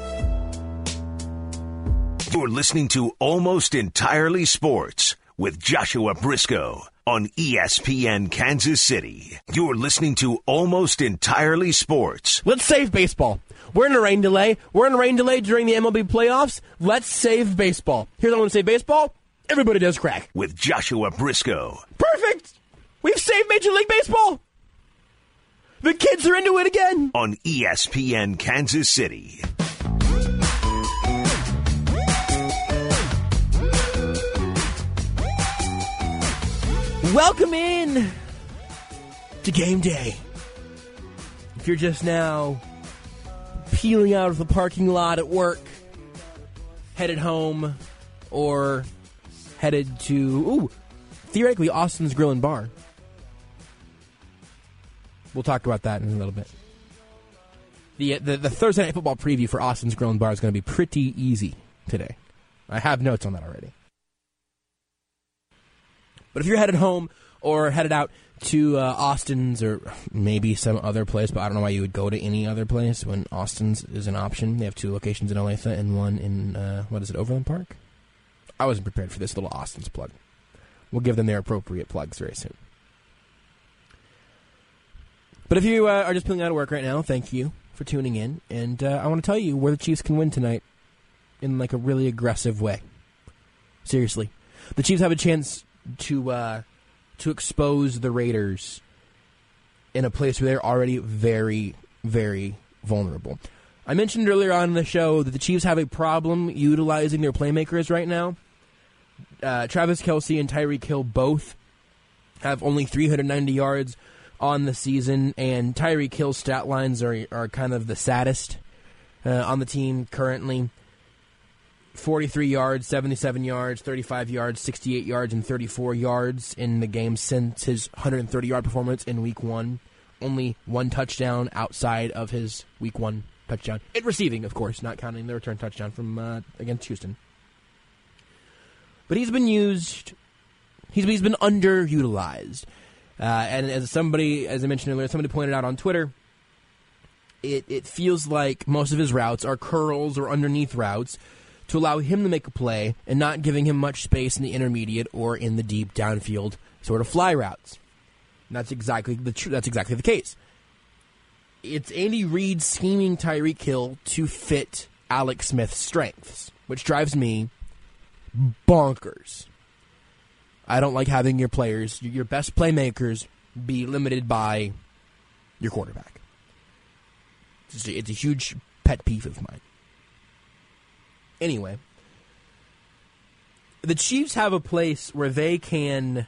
You're listening to Almost Entirely Sports with Joshua Briscoe on E S P N Kansas City. You're listening to Almost Entirely Sports. Let's save baseball. We're in a rain delay. We're in a rain delay during the M L B playoffs. Let's save baseball. Here's how I'm going to save baseball. Everybody does crack. With Joshua Briscoe. Perfect. We've saved Major League Baseball. The kids are into it again. On E S P N Kansas City. Welcome in to game day. If you're just now peeling out of the parking lot at work, headed home, or headed to, ooh, theoretically, Austin's Grill and Bar. We'll talk about that in a little bit. The, the the Thursday Night Football preview for Austin's Grill and Bar is going to be pretty easy today. I have notes on that already. But if you're headed home or headed out to uh, Austin's or maybe some other place, but I don't know why you would go to any other place when Austin's is an option. They have two locations in Olathe and one in, uh, what is it, Overland Park? I wasn't prepared for this little Austin's plug. We'll give them their appropriate plugs very soon. But if you uh, are just pulling out of work right now, thank you for tuning in. And uh, I want to tell you where the Chiefs can win tonight in like a really aggressive way. Seriously. The Chiefs have a chance to uh, to expose the Raiders in a place where they're already very, very vulnerable. I mentioned earlier on in the show that the Chiefs have a problem utilizing their playmakers right now. Uh, Travis Kelce and Tyreek Hill both have only three hundred ninety yards on the season, and Tyreek Hill's stat lines are are kind of the saddest uh, on the team currently. forty-three yards, seventy-seven yards, thirty-five yards, sixty-eight yards, and thirty-four yards in the game since his one hundred thirty-yard performance in Week one. Only one touchdown outside of his Week one touchdown. It receiving, of course, not counting the return touchdown from uh, against Houston. But he's been used, he's, he's been underutilized. Uh, and as somebody, as I mentioned earlier, somebody pointed out on Twitter, it, it feels like most of his routes are curls or underneath routes to allow him to make a play and not giving him much space in the intermediate or in the deep downfield sort of fly routes. And that's exactly the tr- that's exactly the case. It's Andy Reid scheming Tyreek Hill to fit Alex Smith's strengths, which drives me bonkers. I don't like having your players, your best playmakers, be limited by your quarterback. It's a, it's a huge pet peeve of mine. Anyway, the Chiefs have a place where they can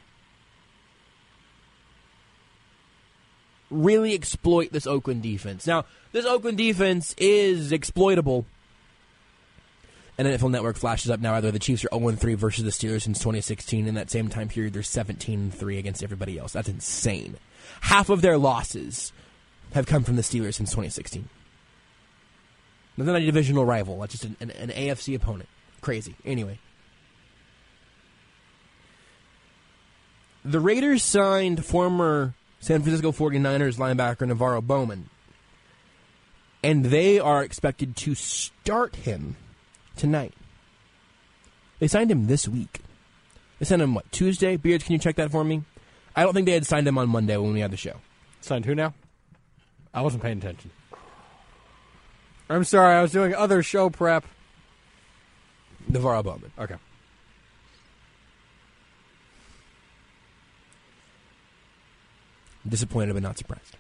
really exploit this Oakland defense. Now, this Oakland defense is exploitable. And N F L Network flashes up now either the Chiefs are oh and three versus the Steelers since twenty sixteen. In that same time period, they're seventeen and three against everybody else. That's insane. Half of their losses have come from the Steelers since twenty sixteen. They're not a divisional rival. That's just an, an, an A F C opponent. Crazy. Anyway. The Raiders signed former San Francisco forty-niners linebacker Navarro Bowman. And they are expected to start him tonight. They signed him this week. They signed him, what, Tuesday? Beards, can you check that for me? I don't think they had signed him on Monday when we had the show. Signed who now? I wasn't paying attention. I'm sorry, I was doing other show prep. NaVorro Bowman. Okay. Disappointed but not surprised.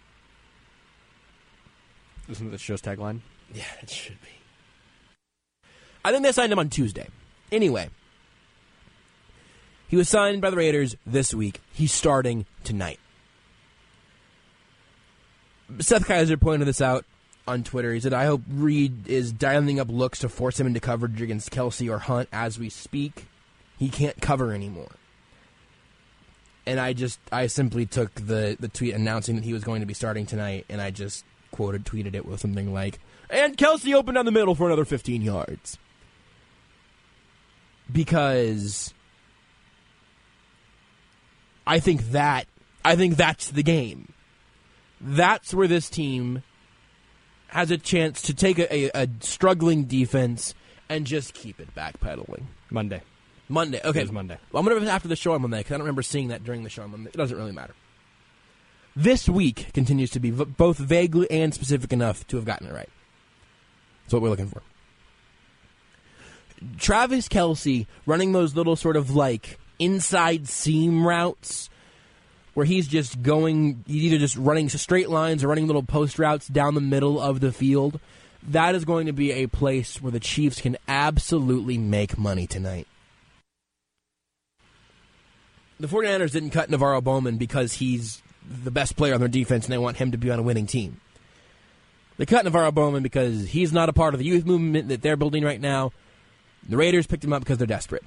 Isn't it the show's tagline? Yeah, it should be. I think they signed him on Tuesday. Anyway, he was signed by the Raiders this week. He's starting tonight. Seth Kaiser pointed this out on Twitter. He said, I hope Reed is dialing up looks to force him into coverage against Kelsey or Hunt as we speak. He can't cover anymore. And I just, I simply took the, the tweet announcing that he was going to be starting tonight, and I just quoted, tweeted it with something like, and Kelsey opened down the middle for another fifteen yards. Because I think that, I think that's the game. That's where this team has a chance to take a, a, a struggling defense and just keep it backpedaling. Monday. Monday. Okay. It was Monday. Well, I'm going to after the show on Monday because I don't remember seeing that during the show on Monday. It doesn't really matter. This week continues to be v- both vaguely and specific enough to have gotten it right. That's what we're looking for. Travis Kelce running those little sort of like inside seam routes where he's just going, he's either just running straight lines or running little post routes down the middle of the field. That is going to be a place where the Chiefs can absolutely make money tonight. The 49ers didn't cut NaVorro Bowman because he's the best player on their defense and they want him to be on a winning team. They cut NaVorro Bowman because he's not a part of the youth movement that they're building right now. The Raiders picked him up because they're desperate.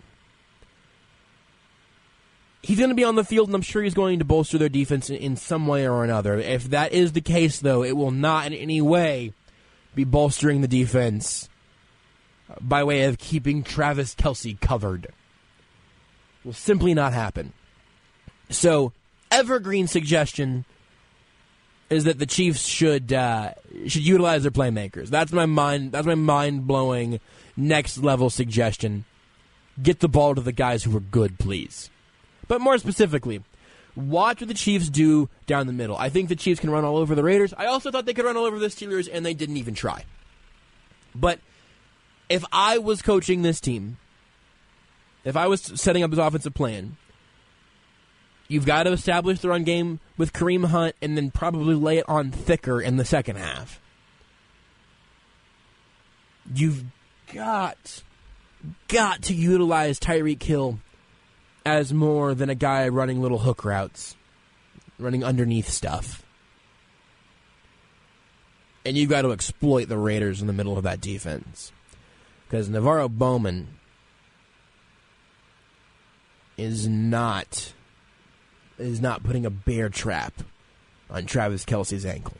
He's going to be on the field, and I'm sure he's going to bolster their defense in, in some way or another. If that is the case, though, it will not in any way be bolstering the defense by way of keeping Travis Kelce covered. It will simply not happen. So, evergreen suggestion is that the Chiefs should uh, should utilize their playmakers. That's my mind. That's my mind blowing next level suggestion. Get the ball to the guys who are good, please. But more specifically, watch what the Chiefs do down the middle. I think the Chiefs can run all over the Raiders. I also thought they could run all over the Steelers, and they didn't even try. But if I was coaching this team, if I was setting up this offensive plan, you've got to establish the run game with Kareem Hunt and then probably lay it on thicker in the second half. You've got, got to utilize Tyreek Hill as more than a guy running little hook routes, running underneath stuff. And you've got to exploit the Raiders in the middle of that defense. Because NaVorro Bowman is not is not putting a bear trap on Travis Kelce's ankle.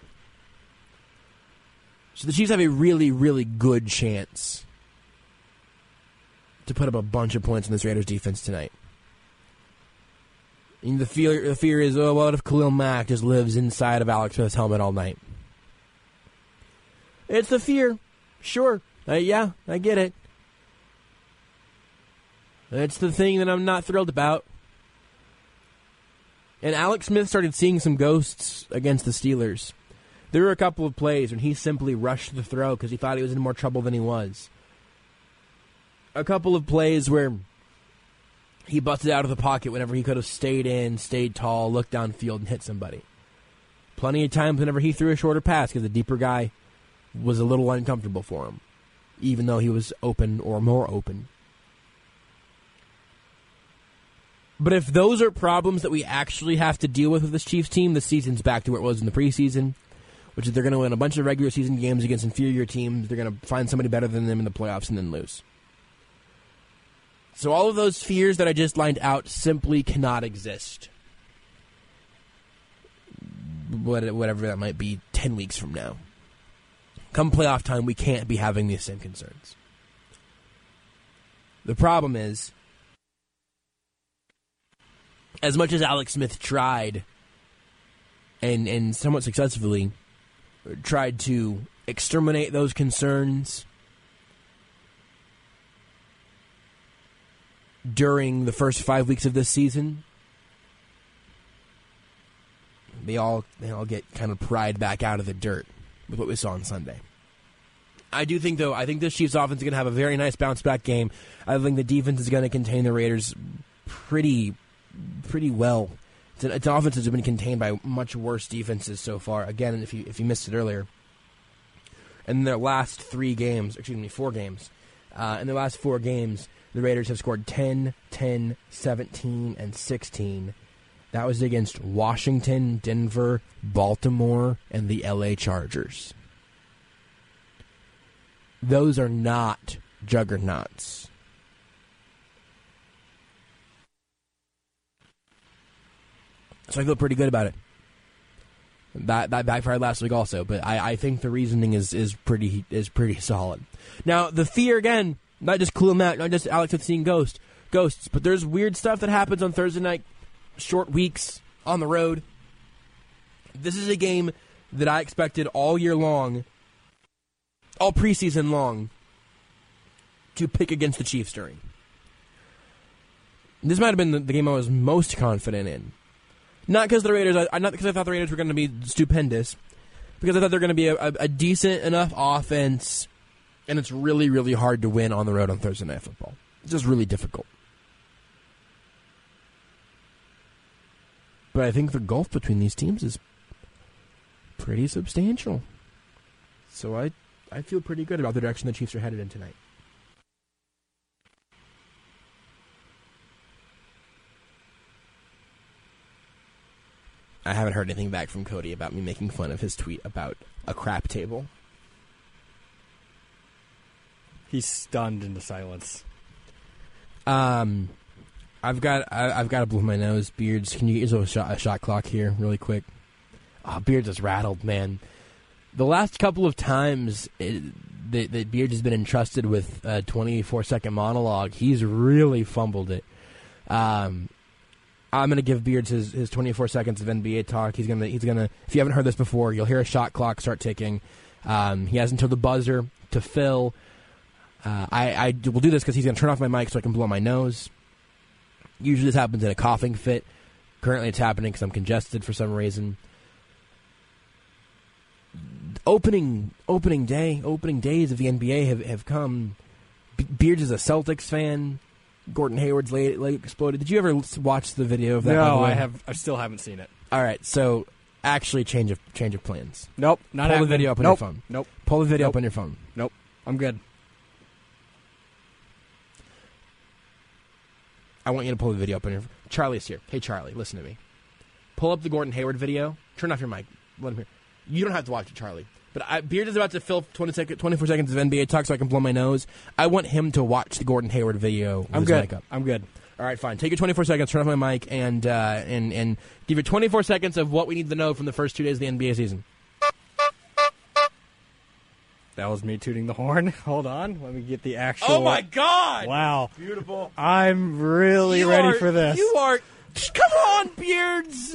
So the Chiefs have a really, really good chance to put up a bunch of points in this Raiders defense tonight. And the fear, the fear is, oh, what if Khalil Mack just lives inside of Alex Smith's helmet all night? It's the fear. Sure. Uh, yeah, I get it. It's the thing that I'm not thrilled about. And Alex Smith started seeing some ghosts against the Steelers. There were a couple of plays when he simply rushed the throw because he thought he was in more trouble than he was. A couple of plays where he busted out of the pocket whenever he could have stayed in, stayed tall, looked downfield, and hit somebody. Plenty of times whenever he threw a shorter pass because the deeper guy was a little uncomfortable for him, even though he was open or more open. But if those are problems that we actually have to deal with with this Chiefs team, the season's back to where it was in the preseason, which is they're going to win a bunch of regular season games against inferior teams. They're going to find somebody better than them in the playoffs and then lose. So all of those fears that I just lined out simply cannot exist. Whatever that might be, ten weeks from now. Come playoff time, we can't be having these same concerns. The problem is, as much as Alex Smith tried, and, and somewhat successfully, tried to exterminate those concerns during the first five weeks of this season, they all they all get kind of pried back out of the dirt with what we saw on Sunday. I do think, though, I think this Chiefs offense is going to have a very nice bounce-back game. I think the defense is going to contain the Raiders pretty pretty well. It's an, it's an offense that's been contained by much worse defenses so far. Again, if you if you missed it earlier, in their last three games, excuse me, four games, uh, in their last four games, the Raiders have scored ten, ten, seventeen, and sixteen. That was against Washington, Denver, Baltimore, and the L A Chargers. Those are not juggernauts. So I feel pretty good about it. That that backfired last week also, but I, I think the reasoning is, is pretty is pretty solid. Now the fear again, not just Khalil Mack, not just Alex with seeing ghost ghosts, but there's weird stuff that happens on Thursday night, short weeks on the road. This is a game that I expected all year long, all preseason long, to pick against the Chiefs during. This might have been the, the game I was most confident in. Not because the Raiders, I, not because I thought the Raiders were going to be stupendous, because I thought they're going to be a, a, a decent enough offense, and it's really, really hard to win on the road on Thursday Night Football. It's just really difficult. But I think the gulf between these teams is pretty substantial. So I, I feel pretty good about the direction the Chiefs are headed in tonight. I haven't heard anything back from Cody about me making fun of his tweet about a crap table. He's stunned into silence. Um, I've got I, I've got to blow my nose. Beards, can you get yourself a shot, a shot clock here, really quick? Oh, Beards is rattled, man. The last couple of times it, that, that Beards has been entrusted with a twenty-four second monologue, he's really fumbled it. Um. I'm gonna give Beards his, his twenty-four seconds of N B A talk. He's gonna he's gonna. If you haven't heard this before, you'll hear a shot clock start ticking. Um, he has until the buzzer to fill. Uh, I I will do this because he's gonna turn off my mic so I can blow my nose. Usually this happens in a coughing fit. Currently it's happening because I'm congested for some reason. Opening opening day, opening days of the N B A have have come. Be- Beards is a Celtics fan. Gordon Hayward's leg, leg exploded. Did you ever watch the video of that? No, by the way? I have. I still haven't seen it. All right, so actually, change of change of plans. Nope, not Pull happening. the video up on nope. your phone. Nope. Pull the video nope. up on your phone. Nope. I'm good. I want you to pull the video up on your. Charlie's here. Hey, Charlie, listen to me. Pull up the Gordon Hayward video. Turn off your mic. Let him hear. You don't have to watch it, Charlie. But I, Beard is about to fill twenty second, twenty-four seconds of N B A talk so I can blow my nose. I want him to watch the Gordon Hayward video. With I'm his good. Mic up. I'm good. All right, fine. Take your twenty-four seconds, turn off my mic, and uh, and and give your twenty-four seconds of what we need to know from the first two days of the N B A season. That was me tooting the horn. Hold on. Let me get the actual... Oh, my God! Wow. Beautiful. I'm really You ready are, for this. You are... Come on, Beards!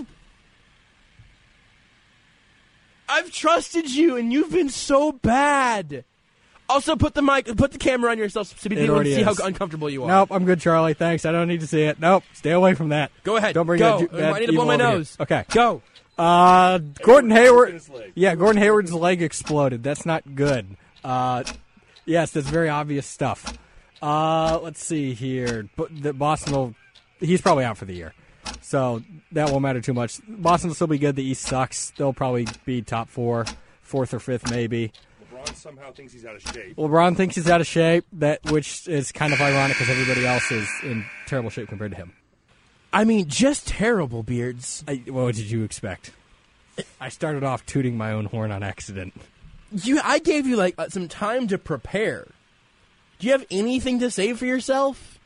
I've trusted you, and you've been so bad. Also, put the mic, put the camera on yourself so people can see is. how uncomfortable you are. Nope, I'm good, Charlie. Thanks. I don't need to see it. Nope, stay away from that. Go ahead. Don't bring Go. that. that I need to blow evil my over here. nose. Okay, Go. Uh, Gordon Hayward. Yeah, Gordon Hayward's leg exploded. That's not good. Uh, yes, that's very obvious stuff. Uh, let's see here. But the Boston will. He's probably out for the year, so that won't matter too much. Boston will still be good. The East sucks. They'll probably be top four, fourth or fifth, maybe. LeBron somehow thinks he's out of shape. LeBron thinks he's out of shape. That which is kind of ironic because everybody else is in terrible shape compared to him. I mean, just terrible, Beards. I, what did you expect? I started off tooting my own horn on accident. You, I gave you like uh, some time to prepare. Do you have anything to say for yourself?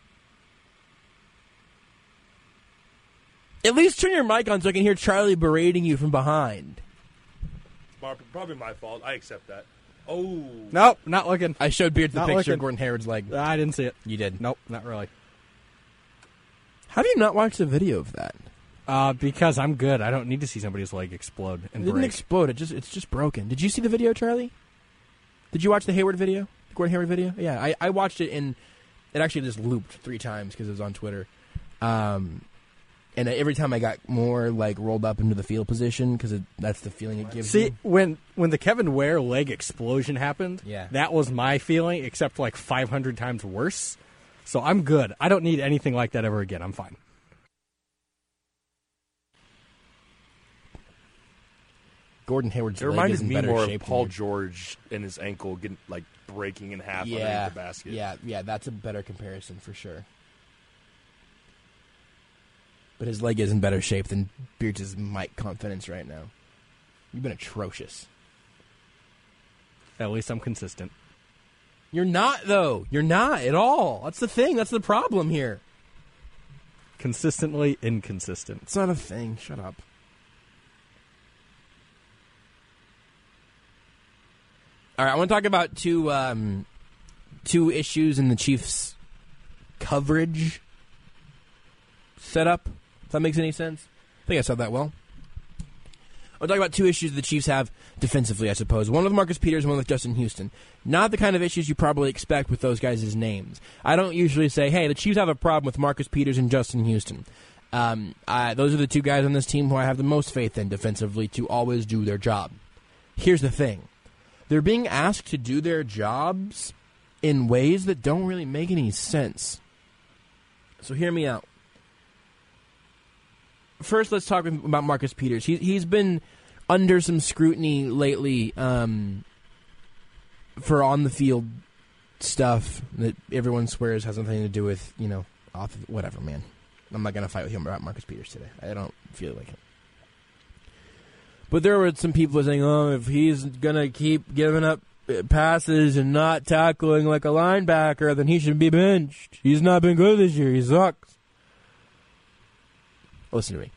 At least turn your mic on so I can hear Charlie berating you from behind. Probably my fault. I accept that. Oh. Nope, not looking. I showed Beards the Not picture looking. of Gordon Hayward's leg. I didn't see it. You did. Nope, not really. How do you not watch the video of that? Uh, because I'm good. I don't need to see somebody's leg explode It and didn't break. explode. It just it's just broken. Did you see the video, Charlie? Did you watch the Hayward video? The Gordon Hayward video? Yeah, I, I watched it and it actually just looped three times because it was on Twitter. Um, And every time I got more like rolled up into the field position because that's the feeling it gives See, you. when when the Kevin Ware leg explosion happened, Yeah. that was my feeling, except like five hundred times worse. So I'm good. I don't need anything like that ever again. I'm fine. Gordon Hayward's It leg reminded is in me better more of shape Paul than George and his ankle getting like breaking in half yeah, underneath the basket. Yeah, yeah, that's a better comparison for sure. But his leg is in better shape than Beards' Mike confidence right now. You've been atrocious. At least I'm consistent. You're not, though. You're not at all. That's the thing. That's the problem here. Consistently inconsistent. It's not a thing. Shut up. All right, I want to talk about two um, two issues in the Chiefs' coverage setup. If that makes any sense. I think I said that well. I'll talk about two issues the Chiefs have defensively, I suppose. One with Marcus Peters and one with Justin Houston. Not the kind of issues you probably expect with those guys' names. I don't usually say, hey, the Chiefs have a problem with Marcus Peters and Justin Houston. Um, I, those are the two guys on this team who I have the most faith in defensively to always do their job. Here's the thing. They're being asked to do their jobs in ways that don't really make any sense. So hear me out. First, let's talk about Marcus Peters. He, he's been under some scrutiny lately um, for on-the-field stuff that everyone swears has nothing to do with, you know, off of, whatever, man. I'm not going to fight with him about Marcus Peters today. I don't feel like it. But there were some people saying, oh, if he's going to keep giving up passes and not tackling like a linebacker, then he should be benched. He's not been good this year. He sucks. Listen to me.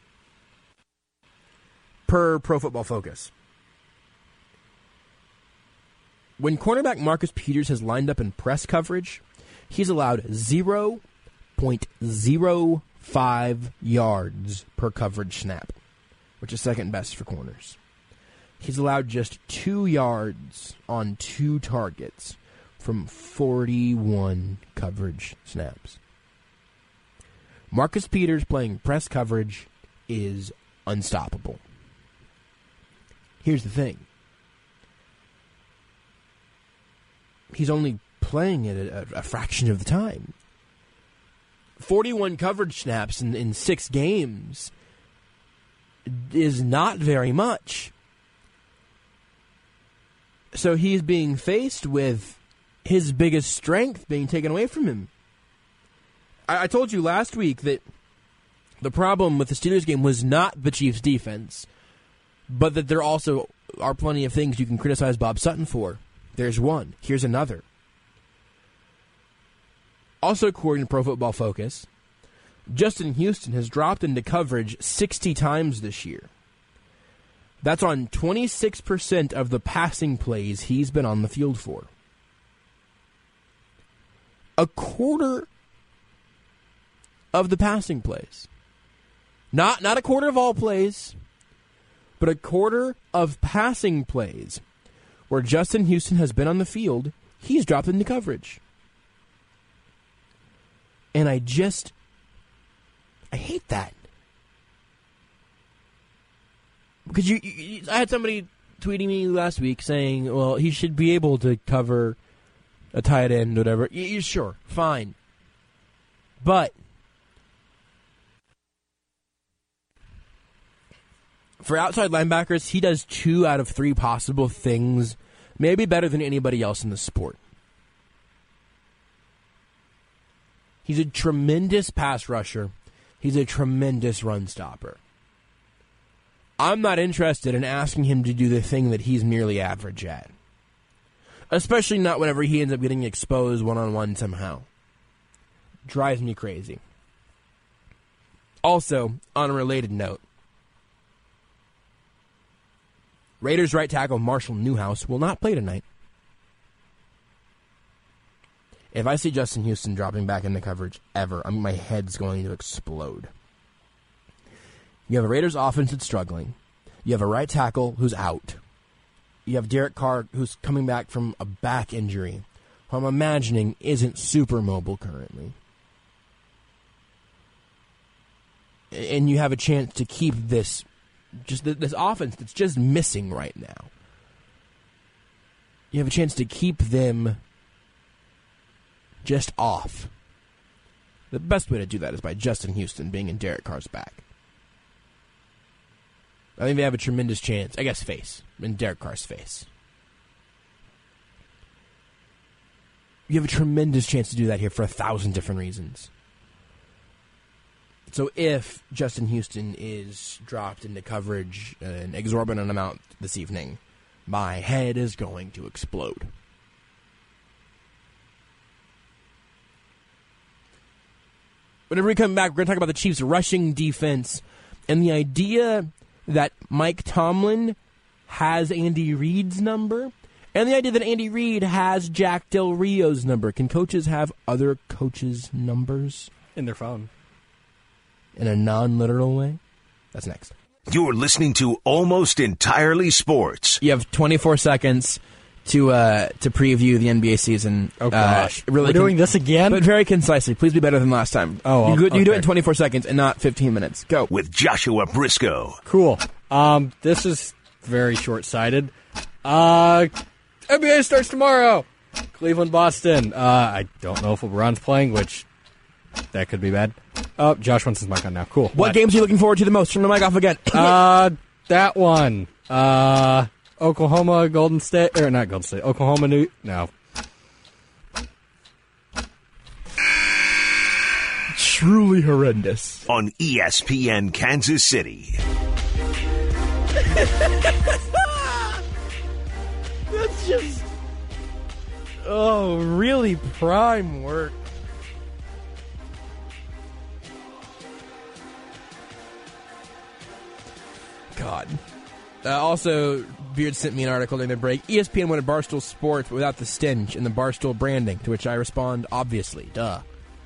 Per Pro Football Focus, when cornerback Marcus Peters has lined up in press coverage, he's allowed zero point zero five yards per coverage snap, which is second best for corners. He's allowed just two yards on two targets from forty-one coverage snaps. Marcus Peters playing press coverage is unstoppable. Here's the thing. He's only playing it a, a fraction of the time. forty-one coverage snaps in, in six games is not very much. So he's being faced with his biggest strength being taken away from him. I told you last week that the problem with the Steelers game was not the Chiefs' defense, but that there also are plenty of things you can criticize Bob Sutton for. There's one. Here's another. Also, according to Pro Football Focus, Justin Houston has dropped into coverage sixty times this year. That's on twenty-six percent of the passing plays he's been on the field for. A quarter of the passing plays. Not not a quarter of all plays, but a quarter of passing plays where Justin Houston has been on the field, he's dropped into coverage. And I just, I hate that. Because you, you, I had somebody tweeting me last week saying, well, he should be able to cover a tight end, whatever. You, you sure, fine. But for outside linebackers, he does two out of three possible things, maybe better than anybody else in the sport. He's a tremendous pass rusher. He's a tremendous run stopper. I'm not interested in asking him to do the thing that he's merely average at. Especially not whenever he ends up getting exposed one-on-one somehow. Drives me crazy. Also, on a related note, Raiders right tackle Marshall Newhouse will not play tonight. If I see Justin Houston dropping back into coverage ever, I mean, my head's going to explode. You have a Raiders offense that's struggling. You have a right tackle who's out. You have Derek Carr who's coming back from a back injury, who I'm imagining isn't super mobile currently. and you have a chance to keep this, just this offense that's just missing right now. You have a chance to keep them just off. The best way to do that is by Justin Houston being in Derek Carr's back. I think they have a tremendous chance, I guess, face, in Derek Carr's face. You have a tremendous chance to do that here for a thousand different reasons. So if Justin Houston is dropped into coverage an exorbitant amount this evening, my head is going to explode. Whenever we come back, we're going to talk about the Chiefs' rushing defense and the idea that Mike Tomlin has Andy Reid's number and the idea that Andy Reid has Jack Del Rio's number. Can coaches have other coaches' numbers? In their phone. In a non-literal way? That's next. You're listening to Almost Entirely Sports. You have twenty-four seconds to uh, to preview the N B A season. Oh, gosh. Uh, really We're doing this again? But very concisely. Please be better than last time. Oh, You, okay. you do it in twenty-four seconds and not fifteen minutes. Go. With Joshua Briscoe. Cool. Um, this is very short-sighted. Uh, N B A starts tomorrow. Cleveland, Boston. Uh, I don't know if LeBron's playing, which that could be bad. Oh, Josh wants his mic on now. Cool. What games are you looking forward to the most? Turn the mic off again. uh, that one. Uh, Oklahoma, Golden State, or not Golden State. Oklahoma, New. No. Truly horrendous. On E S P N Kansas City. That's just, oh, really prime work. God. Uh, also, Beard sent me an article during the break. E S P N wanted Barstool Sports but without the stench and the Barstool branding, to which I respond, obviously, duh.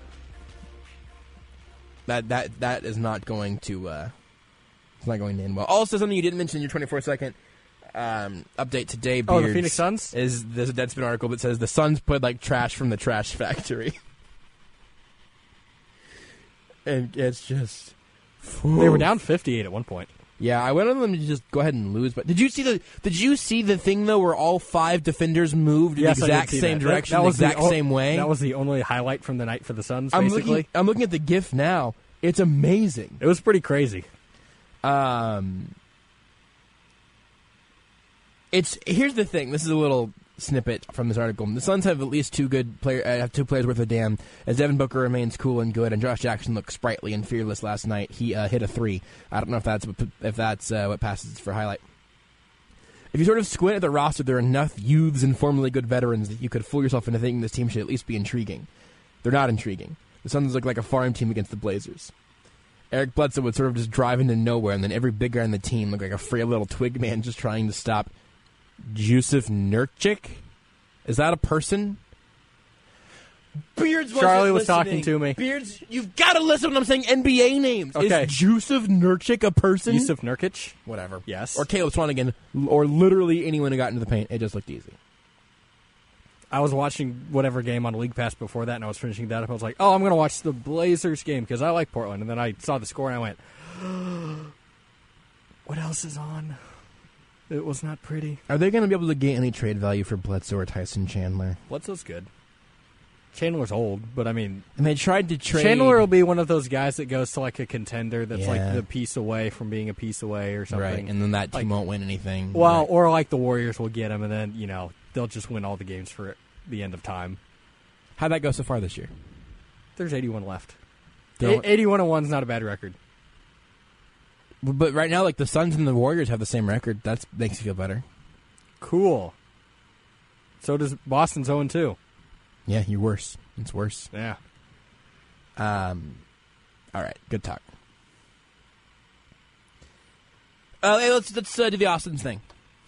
That that that is not going to uh, it's not going to end well. Also, something you didn't mention in your twenty-four second um, update today, Beards, Oh, the Phoenix Suns? is there's a Deadspin article that says the Suns put like trash from the trash factory, and it's just They were down fifty-eight at one point. yeah. I went on them to just go ahead and lose, but did you see the did you see the thing though where all five defenders moved in Yes, the I did exact see same that. direction, That, that the was exact the o- same way? That was the only highlight from the night for the Suns, I'm basically. looking. I'm looking at the GIF now. It's amazing. It was pretty crazy. Um, it's here's the thing. This is a little snippet from this article. The Suns have at least two good player, uh, have two players worth of damn. As Devin Booker remains cool and good, and Josh Jackson looked sprightly and fearless last night. He uh, hit a three. I don't know if that's if that's uh, what passes for highlight. If you sort of squint at the roster, there are enough youths and formerly good veterans that you could fool yourself into thinking this team should at least be intriguing. They're not intriguing. The Suns look like a farm team against the Blazers. Eric Bledsoe would sort of just drive into nowhere, and then every big guy on the team looked like a frail little twig man just trying to stop Jusuf Nurkic. Is that a person? Beards wasn't Charlie was listening. talking to me. Beards, you've got to listen when I'm saying N B A names. Okay. Is Jusuf Nurkic a person? Jusuf Nurkic? Whatever. Yes. Or Caleb Swanigan, or literally anyone who got into the paint. It just looked easy. I was watching whatever game on League Pass before that, and I was finishing that up. I was like, oh, I'm going to watch the Blazers game because I like Portland. And then I saw the score, and I went, what else is on? It was not pretty. Are they going to be able to get any trade value for Bledsoe or Tyson Chandler? Bledsoe's good. Chandler's old, but I mean, And they tried to trade... Chandler will be one of those guys that goes to like a contender that's Yeah. like the piece away from being a piece away or something. Right, and then that team Like- won't win anything. Well, Right. or like the Warriors will get him, and then, you know, they'll just win all the games for the end of time. How'd that go so far this year? There's eighty-one left. Don't- A- eighty-one and one is not a bad record. But right now, like, the Suns and the Warriors have the same record. That makes you feel better. Cool. So does Boston's oh and two. Yeah, you're worse. It's worse. Yeah. Um, all right, good talk. Uh, hey, let's let's uh, do the Austins thing.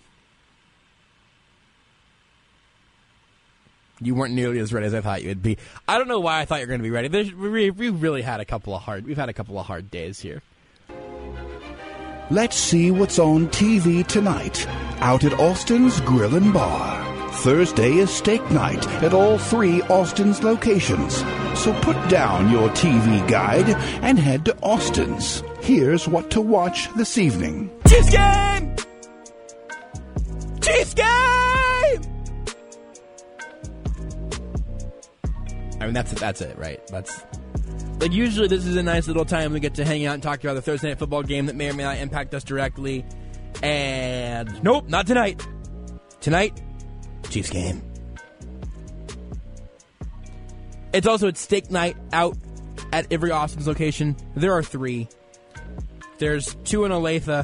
You weren't nearly as ready as I thought you would be. I don't know why I thought you were going to be ready. There's, we we really had a couple of hard. We've had a couple of hard days here. Let's see what's on T V tonight out at Austin's Grill and Bar. Thursday is steak night at all three Austin's locations. So put down your T V guide and head to Austin's. Here's what to watch this evening. Chiefs game! Chiefs game! I mean, that's it, that's it, right? That's like usually this is a nice little time we get to hang out and talk about the Thursday night football game that may or may not impact us directly. And nope, not tonight. Tonight, Chiefs game. It's also a steak night out at every Austin's location. There are three. There's two in Olathe.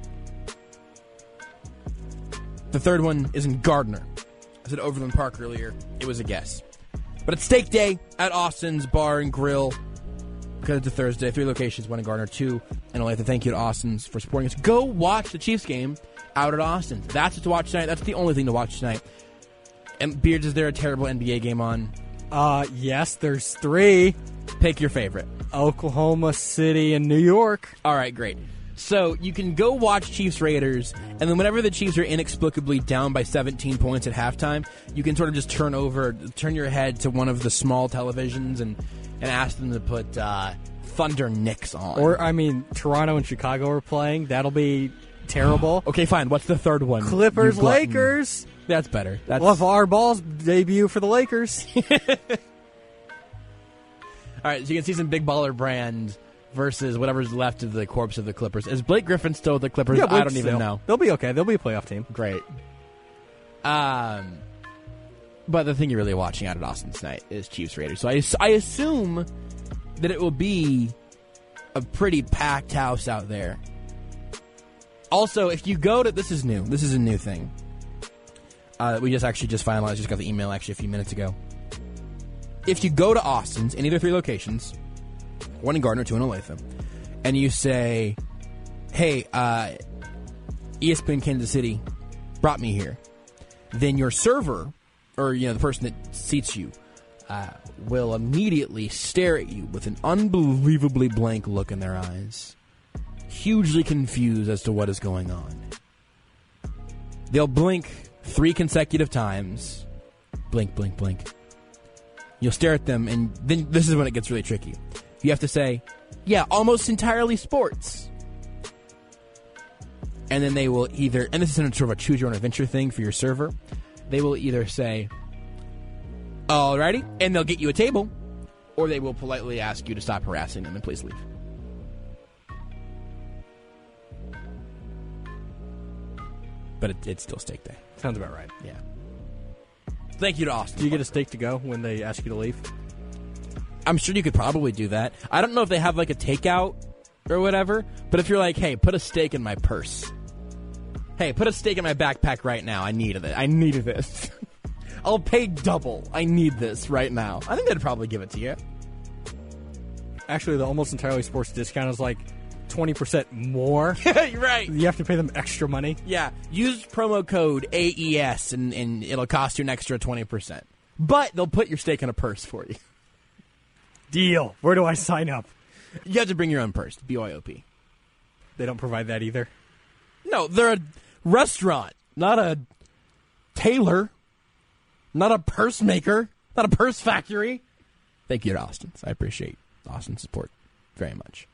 The third one is in Gardner. I said Overland Park earlier. It was a guess. But it's steak day at Austin's Bar and Grill. Because it's a Thursday. Three locations, one in Gardner, two in Olathe. Thank you to Austin's for supporting us. Go watch the Chiefs game out at Austin's. That's what to watch tonight. That's the only thing to watch tonight. And Beards, is there a terrible N B A game on? Uh, yes, there's three. Pick your favorite. Oklahoma City and New York. All right, great. So you can go watch Chiefs Raiders, and then whenever the Chiefs are inexplicably down by seventeen points at halftime, you can sort of just turn over, turn your head to one of the small televisions and, and ask them to put uh, Thunder Knicks on. Or, I mean, Toronto and Chicago are playing. That'll be terrible. Okay, fine. What's the third one? Clippers, Lakers. That's better. That's... LeVar Ball's debut for the Lakers. All right, so you can see some Big Baller Brand versus whatever's left of the corpse of the Clippers. Is Blake Griffin still with the Clippers? Yeah, I don't even still. know. They'll be okay. They'll be a playoff team. Great. Um, but the thing you're really watching out at Austin tonight is Chiefs Raiders. So I, I assume that it will be a pretty packed house out there. Also, if you go to... This is new. This is a new thing. Uh, we just actually just finalized. Just got the email actually a few minutes ago. If you go to Austin's, in either three locations, one in Gardner, two in Olathe, and you say, hey, uh, E S P N Kansas City brought me here, then your server, or you know the person that seats you, uh, will immediately stare at you with an unbelievably blank look in their eyes, hugely confused as to what is going on. They'll blink three consecutive times. Blink, blink, blink. You'll stare at them, and then this is when it gets really tricky. You have to say, yeah, almost entirely sports. And then they will either, and this is sort of a choose-your-own-adventure thing for your server, they will either say, alrighty, and they'll get you a table, or they will politely ask you to stop harassing them and please leave. But it, it's still steak day. Sounds about right. Yeah. Thank you to Austin. Do you get a steak to go when they ask you to leave? I'm sure you could probably do that. I don't know if they have like a takeout or whatever, but if you're like, hey, put a steak in my purse. Hey, put a steak in my backpack right now. I need it. I need this. I'll pay double. I need this right now. I think they'd probably give it to you. Actually, the Almost Entirely Sports discount is like twenty percent more. You're right. You have to pay them extra money. Yeah. Use promo code A E S and, and it'll cost you an extra twenty percent. But they'll put your steak in a purse for you. Deal. Where do I sign up? You have to bring your own purse. B Y O P. They don't provide that either? No, they're a restaurant, not a tailor, not a purse maker, not a purse factory. Thank you to Austin's. I appreciate Austin's support very much.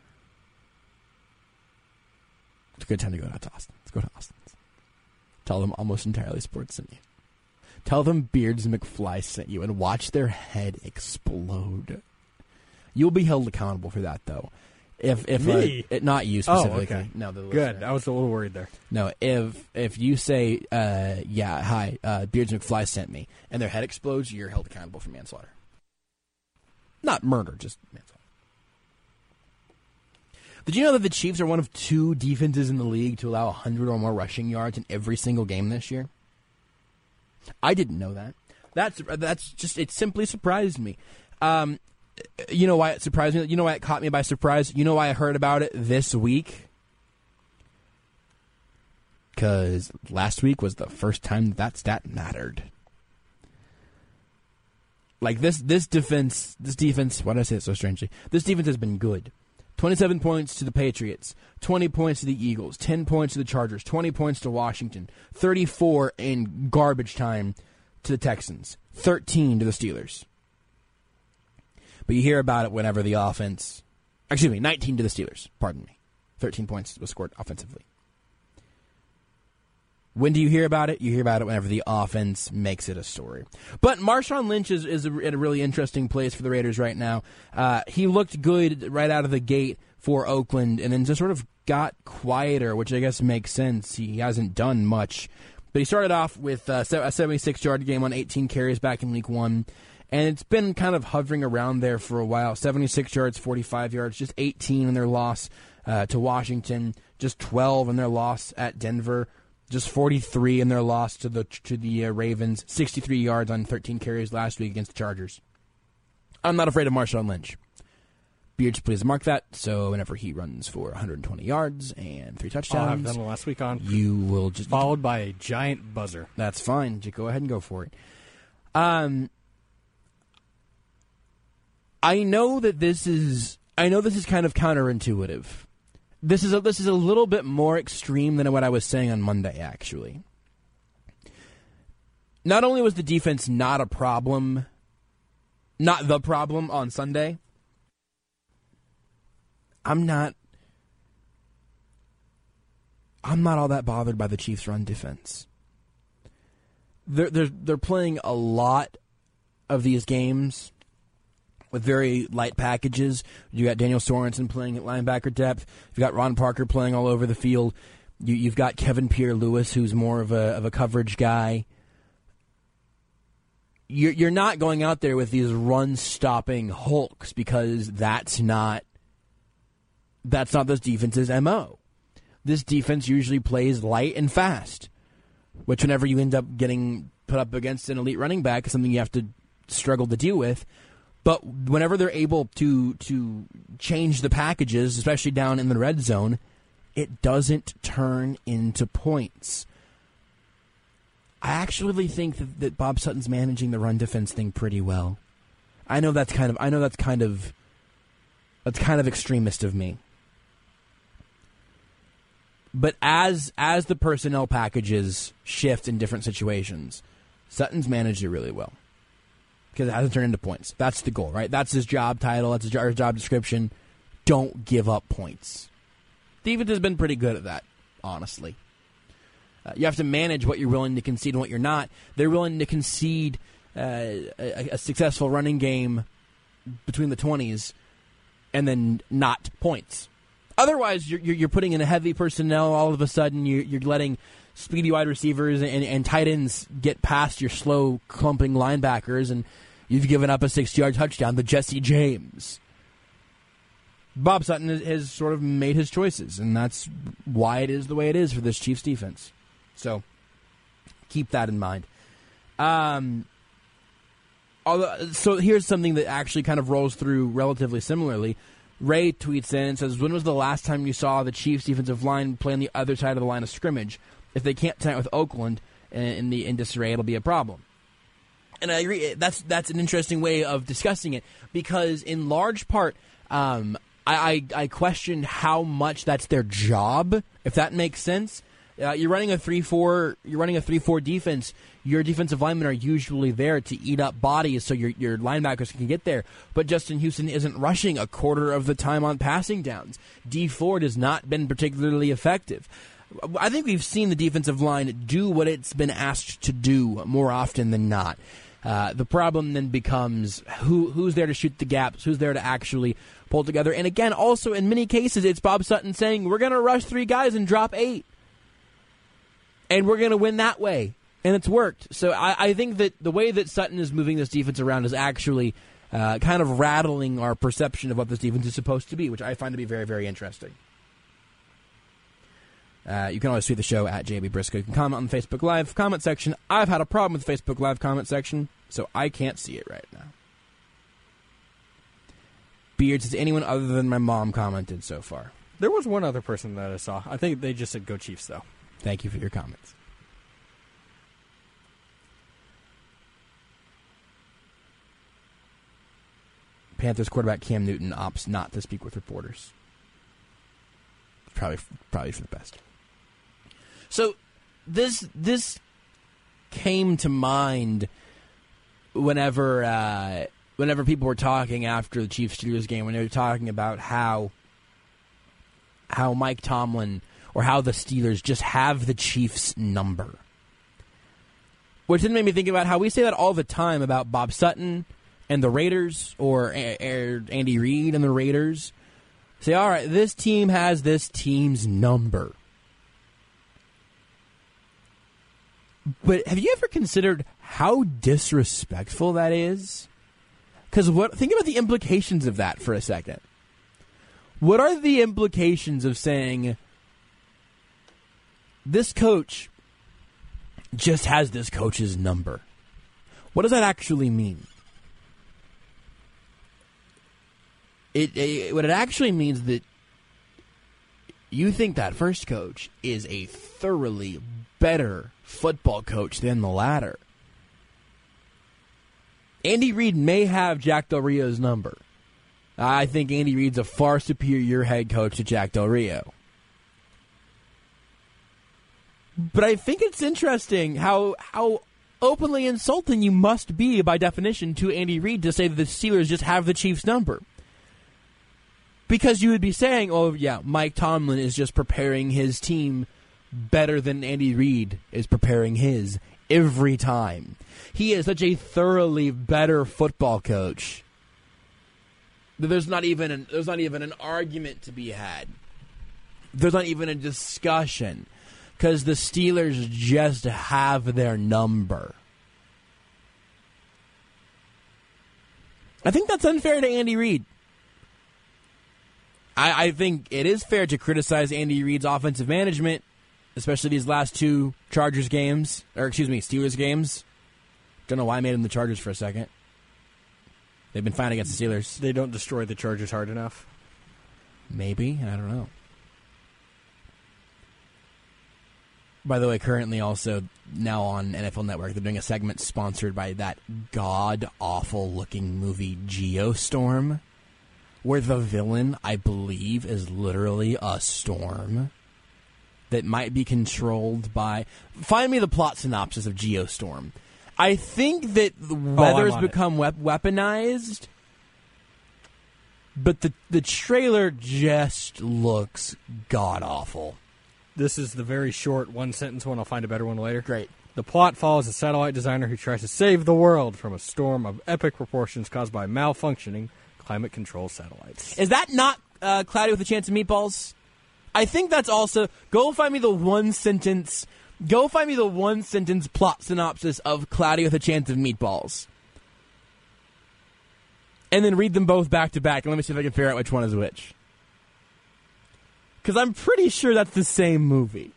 It's a good time to go out to Austin. Let's go to Austin's. Tell them Almost Entirely Sports sent you. Tell them Beards McFly sent you and watch their head explode. You'll be held accountable for that, though. If if Me? Uh, it, not you specifically. Oh, okay. No, the Good. listener. I was a little worried there. No, if if you say, uh, yeah, hi, uh, Beards McFly sent me, and their head explodes, you're held accountable for manslaughter. Not murder, just manslaughter. Did you know that the Chiefs are one of two defenses in the league to allow one hundred or more rushing yards in every single game this year? I didn't know that. That's that's just, it simply surprised me. Um, you know why it surprised me? You know why it caught me by surprise? You know why I heard about it this week? Because last week was the first time that, that stat mattered. Like this, this defense, this defense. Why did I say it so strangely? This defense has been good. twenty-seven points to the Patriots, twenty points to the Eagles, ten points to the Chargers, twenty points to Washington, thirty-four in garbage time to the Texans, thirteen to the Steelers. But you hear about it whenever the offense... Excuse me, nineteen to the Steelers, pardon me. thirteen points was scored offensively. When do you hear about it? You hear about it whenever the offense makes it a story. But Marshawn Lynch is, is a, in a really interesting place for the Raiders right now. Uh, he looked good right out of the gate for Oakland and then just sort of got quieter, which I guess makes sense. He hasn't done much. But he started off with uh, a seventy-six-yard game on eighteen carries back in week one. And it's been kind of hovering around there for a while. seventy-six yards, forty-five yards, just eighteen in their loss uh, to Washington, just twelve in their loss at Denver. Just forty-three in their loss to the to the uh, Ravens. sixty-three yards on thirteen carries last week against the Chargers. I'm not afraid of Marshawn Lynch. Beards, please mark that. So whenever he runs for one hundred twenty yards and three touchdowns, oh, I've done it last week on. You will just followed by a giant buzzer. That's fine. Just go ahead and go for it. Um, I know that this is. I know this is kind of counterintuitive. This is a, this is a little bit more extreme than what I was saying on Monday, actually. Not only was the defense not a problem, not the problem on Sunday, I'm not I'm not all that bothered by the Chiefs' run defense. They're, they're, they're playing a lot of these games with very light packages. You got Daniel Sorensen playing at linebacker depth. You've got Ron Parker playing all over the field. You, you've got Kevin Pierre-Louis, who's more of a of a coverage guy. You're, you're not going out there with these run-stopping hulks because that's not that's not this defense's M O. This defense usually plays light and fast, which whenever you end up getting put up against an elite running back is something you have to struggle to deal with. But whenever they're able to to change the packages, especially down in the red zone, it doesn't turn into points. I actually think that, that Bob Sutton's managing the run defense thing pretty well. I know that's kind of I know that's kind of that's kind of extremist of me. But as as the personnel packages shift in different situations, Sutton's managed it really well. Because it hasn't turned into points. That's the goal, right? That's his job title. That's his job description. Don't give up points. Defense has been pretty good at that, honestly. Uh, you have to manage what you're willing to concede and what you're not. They're willing to concede uh, a, a successful running game between the twenties and then not points. Otherwise, you're, you're putting in a heavy personnel. All of a sudden, you're, you're letting speedy wide receivers and, and tight ends get past your slow, clumping linebackers, and you've given up a sixty-yard touchdown to Jesse James. Bob Sutton has, has sort of made his choices, and that's why it is the way it is for this Chiefs defense. So keep that in mind. Um, although, so here's something that actually kind of rolls through relatively similarly. Ray tweets in and says, when was the last time you saw the Chiefs defensive line play on the other side of the line of scrimmage? If they can't tonight with Oakland in the in disarray, it'll be a problem. And I agree. That's that's an interesting way of discussing it because, in large part, um, I, I I question how much that's their job. If that makes sense, uh, you're running a three four. You're running a three four defense. Your defensive linemen are usually there to eat up bodies, so your your linebackers can get there. But Justin Houston isn't rushing a quarter of the time on passing downs. Dee Ford has not been particularly effective. I think we've seen the defensive line do what it's been asked to do more often than not. Uh, the problem then becomes who who's there to shoot the gaps, who's there to actually pull together. And again, also in many cases, it's Bob Sutton saying, we're going to rush three guys and drop eight. And we're going to win that way. And it's worked. So I, I think that the way that Sutton is moving this defense around is actually uh, kind of rattling our perception of what this defense is supposed to be, which I find to be very, very interesting. Uh, you can always tweet the show at J B Briscoe. You can comment on the Facebook Live comment section. I've had a problem with the Facebook Live comment section, so I can't see it right now. Beards, has anyone other than my mom commented so far? There was one other person that I saw. I think they just said go Chiefs, though. Thank you for your comments. Panthers quarterback Cam Newton opts not to speak with reporters. probably probably for the best. So this this came to mind whenever uh, whenever people were talking after the Chiefs-Steelers game, when they were talking about how how Mike Tomlin or how the Steelers just have the Chiefs' number. Which then made me think about how we say that all the time about Bob Sutton and the Raiders, or, or Andy Reid and the Raiders. Say, all right, this team has this team's number. But have you ever considered how disrespectful that is? Because what? Think about the implications of that for a second. What are the implications of saying this coach just has this coach's number? What does that actually mean? It, it what it actually means that you think that first coach is a thoroughly better football coach than the latter. Andy Reid may have Jack Del Rio's number. I think Andy Reid's a far superior head coach to Jack Del Rio. But I think it's interesting how how openly insulting you must be by definition to Andy Reid to say that the Steelers just have the Chiefs' number. Because you would be saying, oh, yeah, Mike Tomlin is just preparing his team better than Andy Reid is preparing his every time. He is such a thoroughly better football coach that there's not even an, there's not even an argument to be had. There's not even a discussion because the Steelers just have their number. I think that's unfair to Andy Reid. I, I think it is fair to criticize Andy Reid's offensive management, especially these last two Chargers games, or excuse me, Steelers games. Don't know why I made them the Chargers for a second. They've been fine against the Steelers. They don't destroy the Chargers hard enough. Maybe. I don't know. By the way, currently also now on N F L Network, they're doing a segment sponsored by that god-awful looking movie Geostorm, where the villain, I believe, is literally a storm that might be controlled by... Find me the plot synopsis of Geostorm. I think that the weather's oh, become we- weaponized, but the the trailer just looks god-awful. This is the very short one-sentence one. I'll find a better one later. Great. The plot follows a satellite designer who tries to save the world from a storm of epic proportions caused by malfunctioning climate control satellites. Is that not uh, Cloudy with a Chance of Meatballs? I think that's also... Go find me the one-sentence... Go find me the one-sentence plot synopsis of Cloudy with a Chance of Meatballs. And then read them both back-to-back, and let me see if I can figure out which one is which. Because I'm pretty sure that's the same movie.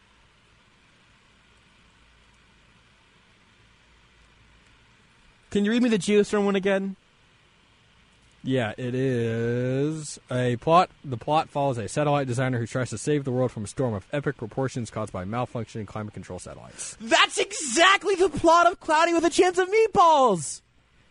Can you read me the Geostorm one again? Yeah, it is a plot. The plot follows a satellite designer who tries to save the world from a storm of epic proportions caused by malfunctioning climate control satellites. That's exactly the plot of Cloudy with a Chance of Meatballs!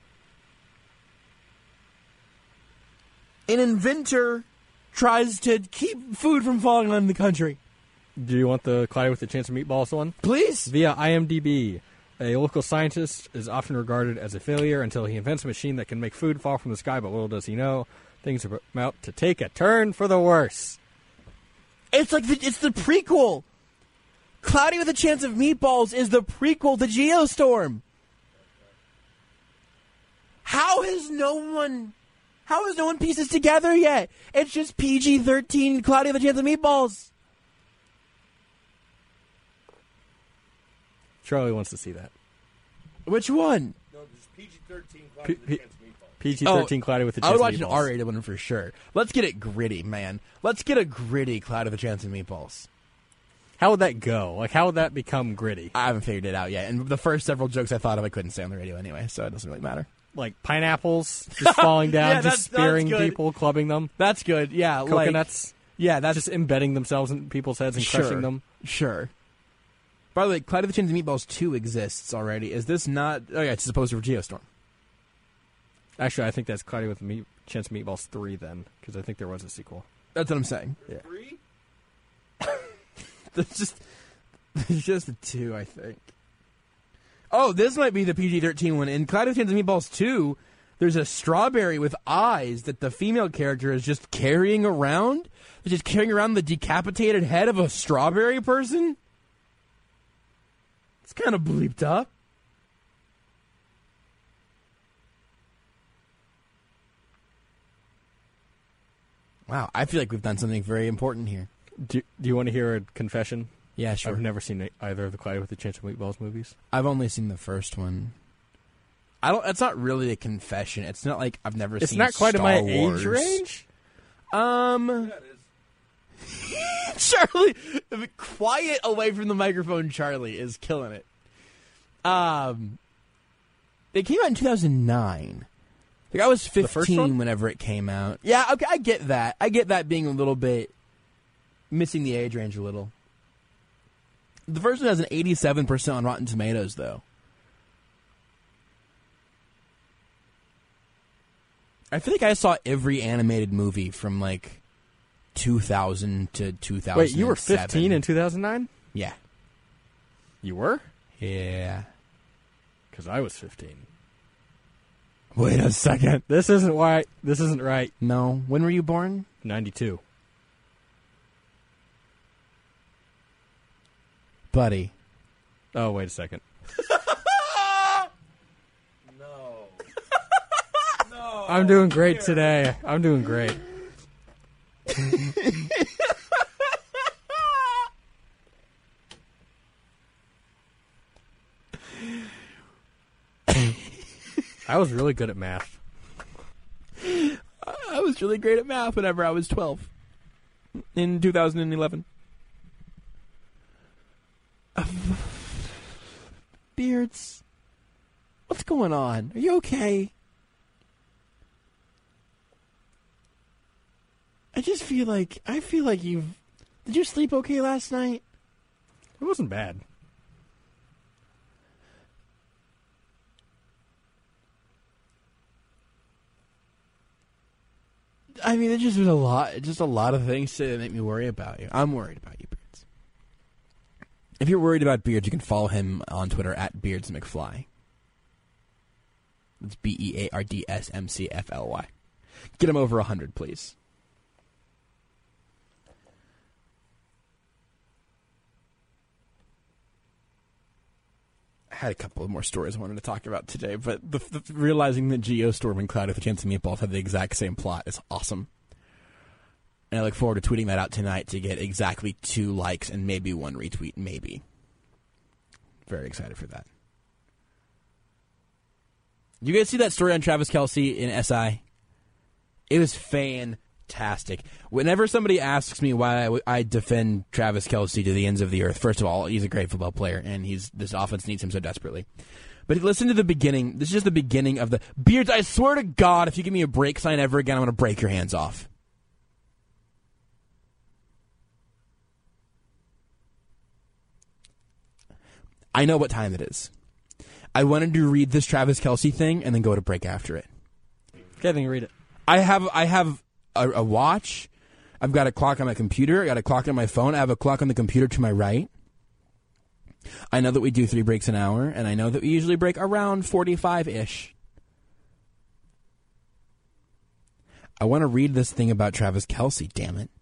An inventor tries to keep food from falling on the country. Do you want the Cloudy with a Chance of Meatballs one? Please. Via I M D B, a local scientist is often regarded as a failure until he invents a machine that can make food fall from the sky, but little does he know, things are about to take a turn for the worse. It's like the, it's the prequel. Cloudy with a Chance of Meatballs is the prequel to Geostorm. How has no one... How has no one pieced this together yet? It's just P G thirteen Cloudy with a Chance of Meatballs. Charlie wants to see that. Which one? No, just P G thirteen Cloudy with a Chance of Meatballs. P G thirteen Oh, Cloudy with a Chance I would of watch Meatballs. an R-rated one for sure. Let's get it gritty, man. Let's get a gritty Cloudy with a Chance of Meatballs. How would that go? Like, how would that become gritty? I haven't figured it out yet. And the first several jokes I thought of, I couldn't say on the radio anyway, so it doesn't really matter. Like pineapples just falling down, Yeah, just that's- that's spearing good. people, clubbing them. That's good, yeah. Coconuts. Like, yeah, that's Just embedding themselves in people's heads and sure, crushing them. Sure. By the way, Cloudy with a Chance of Meatballs two exists already. Is this not... Oh, yeah, it's supposed to for Geostorm. Actually, I think that's Cloudy with a Meat, Chance of Meatballs three then, because I think there was a sequel. That's what I'm saying. Yeah. Three? There's just, there's just the two, I think. Oh, this might be the P G thirteen one. In Clyde of Chance and Meatballs two, there's a strawberry with eyes that the female character is just carrying around. They're just carrying around the decapitated head of a strawberry person. It's kind of bleeped up. Wow, I feel like we've done something very important here. Do, do you want to hear a confession? Yeah, sure. I've never seen either of the Clyde with a Chance of Meatballs movies. I've only seen the first one. I don't. It's not really a confession. It's not like I've never it's seen. It's not quite Star in my Wars. age range. Um, yeah, Charlie, quiet away from the microphone. Charlie is killing it. Um, it came out in two thousand nine. Like I was fifteen whenever it came out. Yeah, okay, I get that. I get that being a little bit missing the age range a little. The first one has an eighty-seven percent on Rotten Tomatoes, though. I feel like I saw every animated movie from like two thousand to two thousand seven. Wait, you were fifteen in two thousand nine? Yeah. You were? Yeah. Because I was fifteen. Wait a second. This isn't right. This isn't right. No. When were you born? ninety-two. Buddy. Oh, wait a second. No. No. I'm doing great today. I'm doing great. I was really good at math. I was really great at math whenever I was twelve. In two thousand eleven. Beards, what's going on? Are you okay? I just feel like I feel like you've. Did you sleep okay last night? It wasn't bad. I mean, it just was a lot. Just a lot of things to make me worry about you. I'm worried about you, Beards. If you're worried about Beards, you can follow him on Twitter at Beards McFly. It's B E A R D S M C F L Y. Get him over one hundred, please. I had a couple of more stories I wanted to talk about today, but the, the, realizing that Geostorm and Cloud with a Chance of Meatballs have the exact same plot is awesome. And I look forward to tweeting that out tonight to get exactly two likes and maybe one retweet, maybe. Very excited for that. You guys see that story on Travis Kelce in S I? It was fantastic. Whenever somebody asks me why I, I defend Travis Kelce to the ends of the earth, first of all, he's a great football player, and he's this offense needs him so desperately. But listen to the beginning. This is just the beginning of the... Beards, I swear to God, if you give me a break sign ever again, I'm going to break your hands off. I know what time it is. I wanted to read this Travis Kelce thing and then go to break after it. Okay, then you read it. I have I have a, a watch. I've got a clock on my computer. I got a clock on my phone. I have a clock on the computer to my right. I know that we do three breaks an hour, and I know that we usually break around forty-five-ish. I want to read this thing about Travis Kelce, damn it.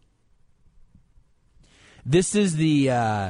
This is the... Uh,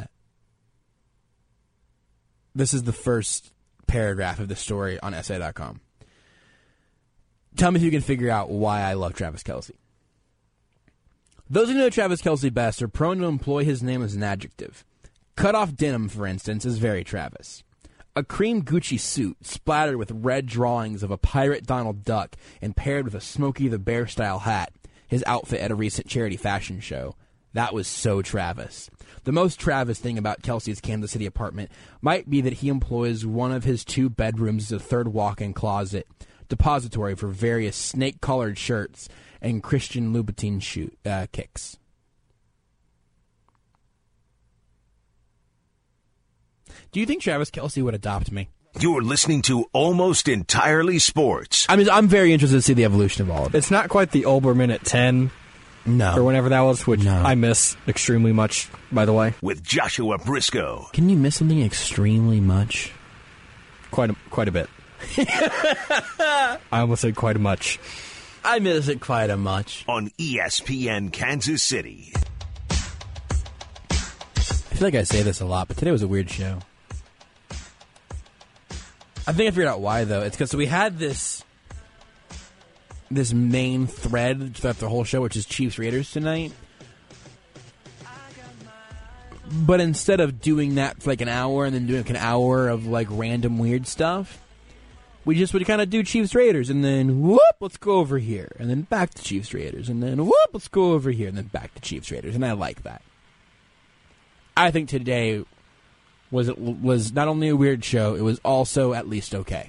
This is the first paragraph of the story on S A dot com. Tell me if you can figure out why I love Travis Kelce. Those who know Travis Kelce best are prone to employ his name as an adjective. Cut-off denim, for instance, is very Travis. A cream Gucci suit splattered with red drawings of a pirate Donald Duck and paired with a Smokey the Bear-style hat, his outfit at a recent charity fashion show. That was so Travis. The most Travis thing about Kelce's Kansas City apartment might be that he employs one of his two bedrooms as a third walk-in closet, depository for various snake-collared shirts and Christian Louboutin shoe, uh, kicks. Do you think Travis Kelce would adopt me? You're listening to Almost Entirely Sports. I mean, I'm very interested to see the evolution of all of it. It's not quite the Olbermann at ten, No. Or whenever that was, which No. I miss extremely much, by the way. With Joshua Briscoe. Can you miss something extremely much? Quite a, quite a bit. I almost said quite a much. I miss it quite a much. On E S P N Kansas City. I feel like I say this a lot, but today was a weird show. I think I figured out why, though. It's because so we had this this main thread throughout the whole show, which is Chiefs Raiders tonight. But instead of doing that for like an hour and then doing like an hour of like random weird stuff, we just would kind of do Chiefs Raiders and then whoop, let's go over here, and then back to Chiefs Raiders, and then whoop, let's go over here, and then back to Chiefs Raiders, and I like that. I think today was was not only a weird show, it was also at least okay.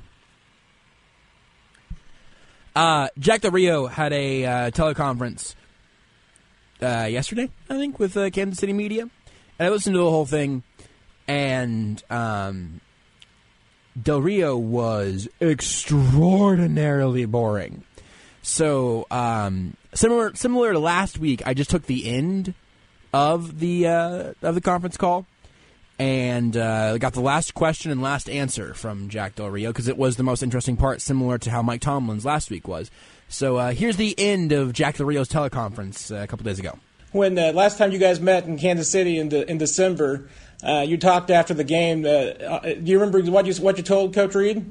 Uh, Jack Del Rio had a uh, teleconference uh, yesterday, I think, with uh, Kansas City media, and I listened to the whole thing, and um, Del Rio was extraordinarily boring. So um, similar similar to last week, I just took the end of the uh, of the conference call and uh, got the last question and last answer from Jack Del Rio because it was the most interesting part, similar to how Mike Tomlin's last week was. So uh, here's the end of Jack Del Rio's teleconference uh, a couple days ago. When uh, last time you guys met in Kansas City in, de- in December, uh, you talked after the game. Uh, uh, do you remember what you what you told Coach Reed?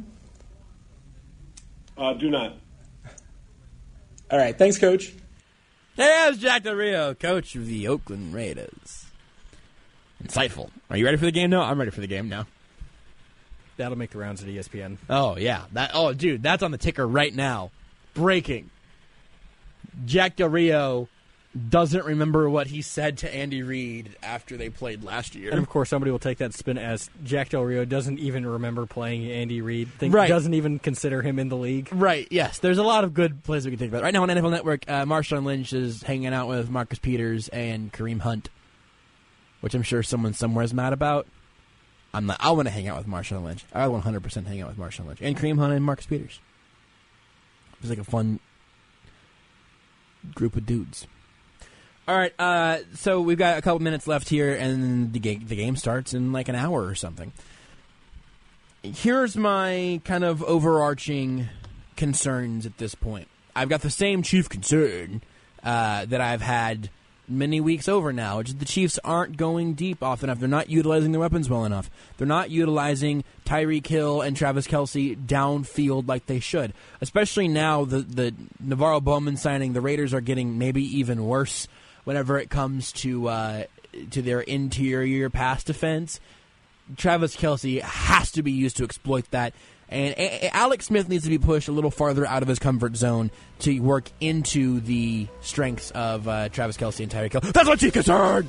Uh, do not. All right, thanks, Coach. There's Jack Del Rio, coach of the Oakland Raiders. Insightful. Are you ready for the game now? I'm ready for the game now. That'll make the rounds at E S P N. Oh, yeah. That. Oh, dude, that's on the ticker right now. Breaking. Jack Del Rio doesn't remember what he said to Andy Reid after they played last year. And, of course, somebody will take that spin as Jack Del Rio doesn't even remember playing Andy Reid. Think, right. Doesn't even consider him in the league. Right, yes. There's a lot of good plays we can take about. Right now on N F L Network, uh, Marshawn Lynch is hanging out with Marcus Peters and Kareem Hunt, which I'm sure someone somewhere is mad about. I'm not. I want to hang out with Marshawn Lynch. I one hundred percent hang out with Marshawn Lynch. And Kareem Hunt and Marcus Peters. It's like a fun group of dudes. All right, uh, so we've got a couple minutes left here, and the game, the game starts in like an hour or something. Here's my kind of overarching concerns at this point. I've got the same chief concern uh, that I've had many weeks over now, which is the Chiefs aren't going deep often enough. They're not utilizing their weapons well enough. They're not utilizing Tyreek Hill and Travis Kelce downfield like they should. Especially now, the, the Navarro Bowman signing, the Raiders are getting maybe even worse whenever it comes to uh, to their interior pass defense. Travis Kelce has to be used to exploit that. And a- a- Alex Smith needs to be pushed a little farther out of his comfort zone to work into the strengths of uh, Travis Kelce and Tyreek Hill. That's my chief concern!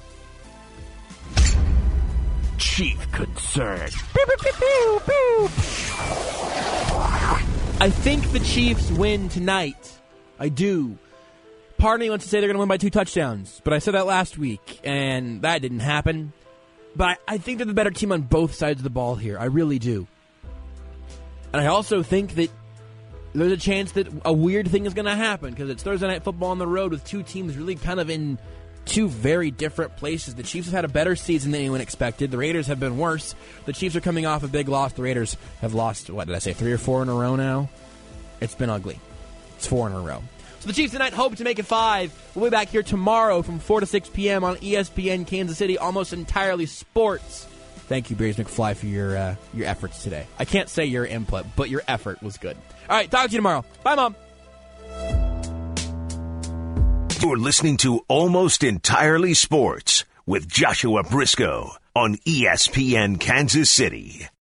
Chief concern. I think the Chiefs win tonight. I do. Part of me wants to say they're going to win by two touchdowns, but I said that last week, and that didn't happen. But I, I think they're the better team on both sides of the ball here. I really do. And I also think that there's a chance that a weird thing is going to happen because it's Thursday Night Football on the road with two teams really kind of in two very different places. The Chiefs have had a better season than anyone expected. The Raiders have been worse. The Chiefs are coming off a big loss. The Raiders have lost, what did I say, three or four in a row now? It's been ugly. It's four in a row. So the Chiefs tonight hope to make it five. We'll be back here tomorrow from four to six p.m. on E S P N Kansas City, almost entirely sports. Thank you, Bears McFly, for your uh, your efforts today. I can't say your input, but your effort was good. All right, talk to you tomorrow. Bye, Mom. You're listening to Almost Entirely Sports with Joshua Briscoe on E S P N Kansas City.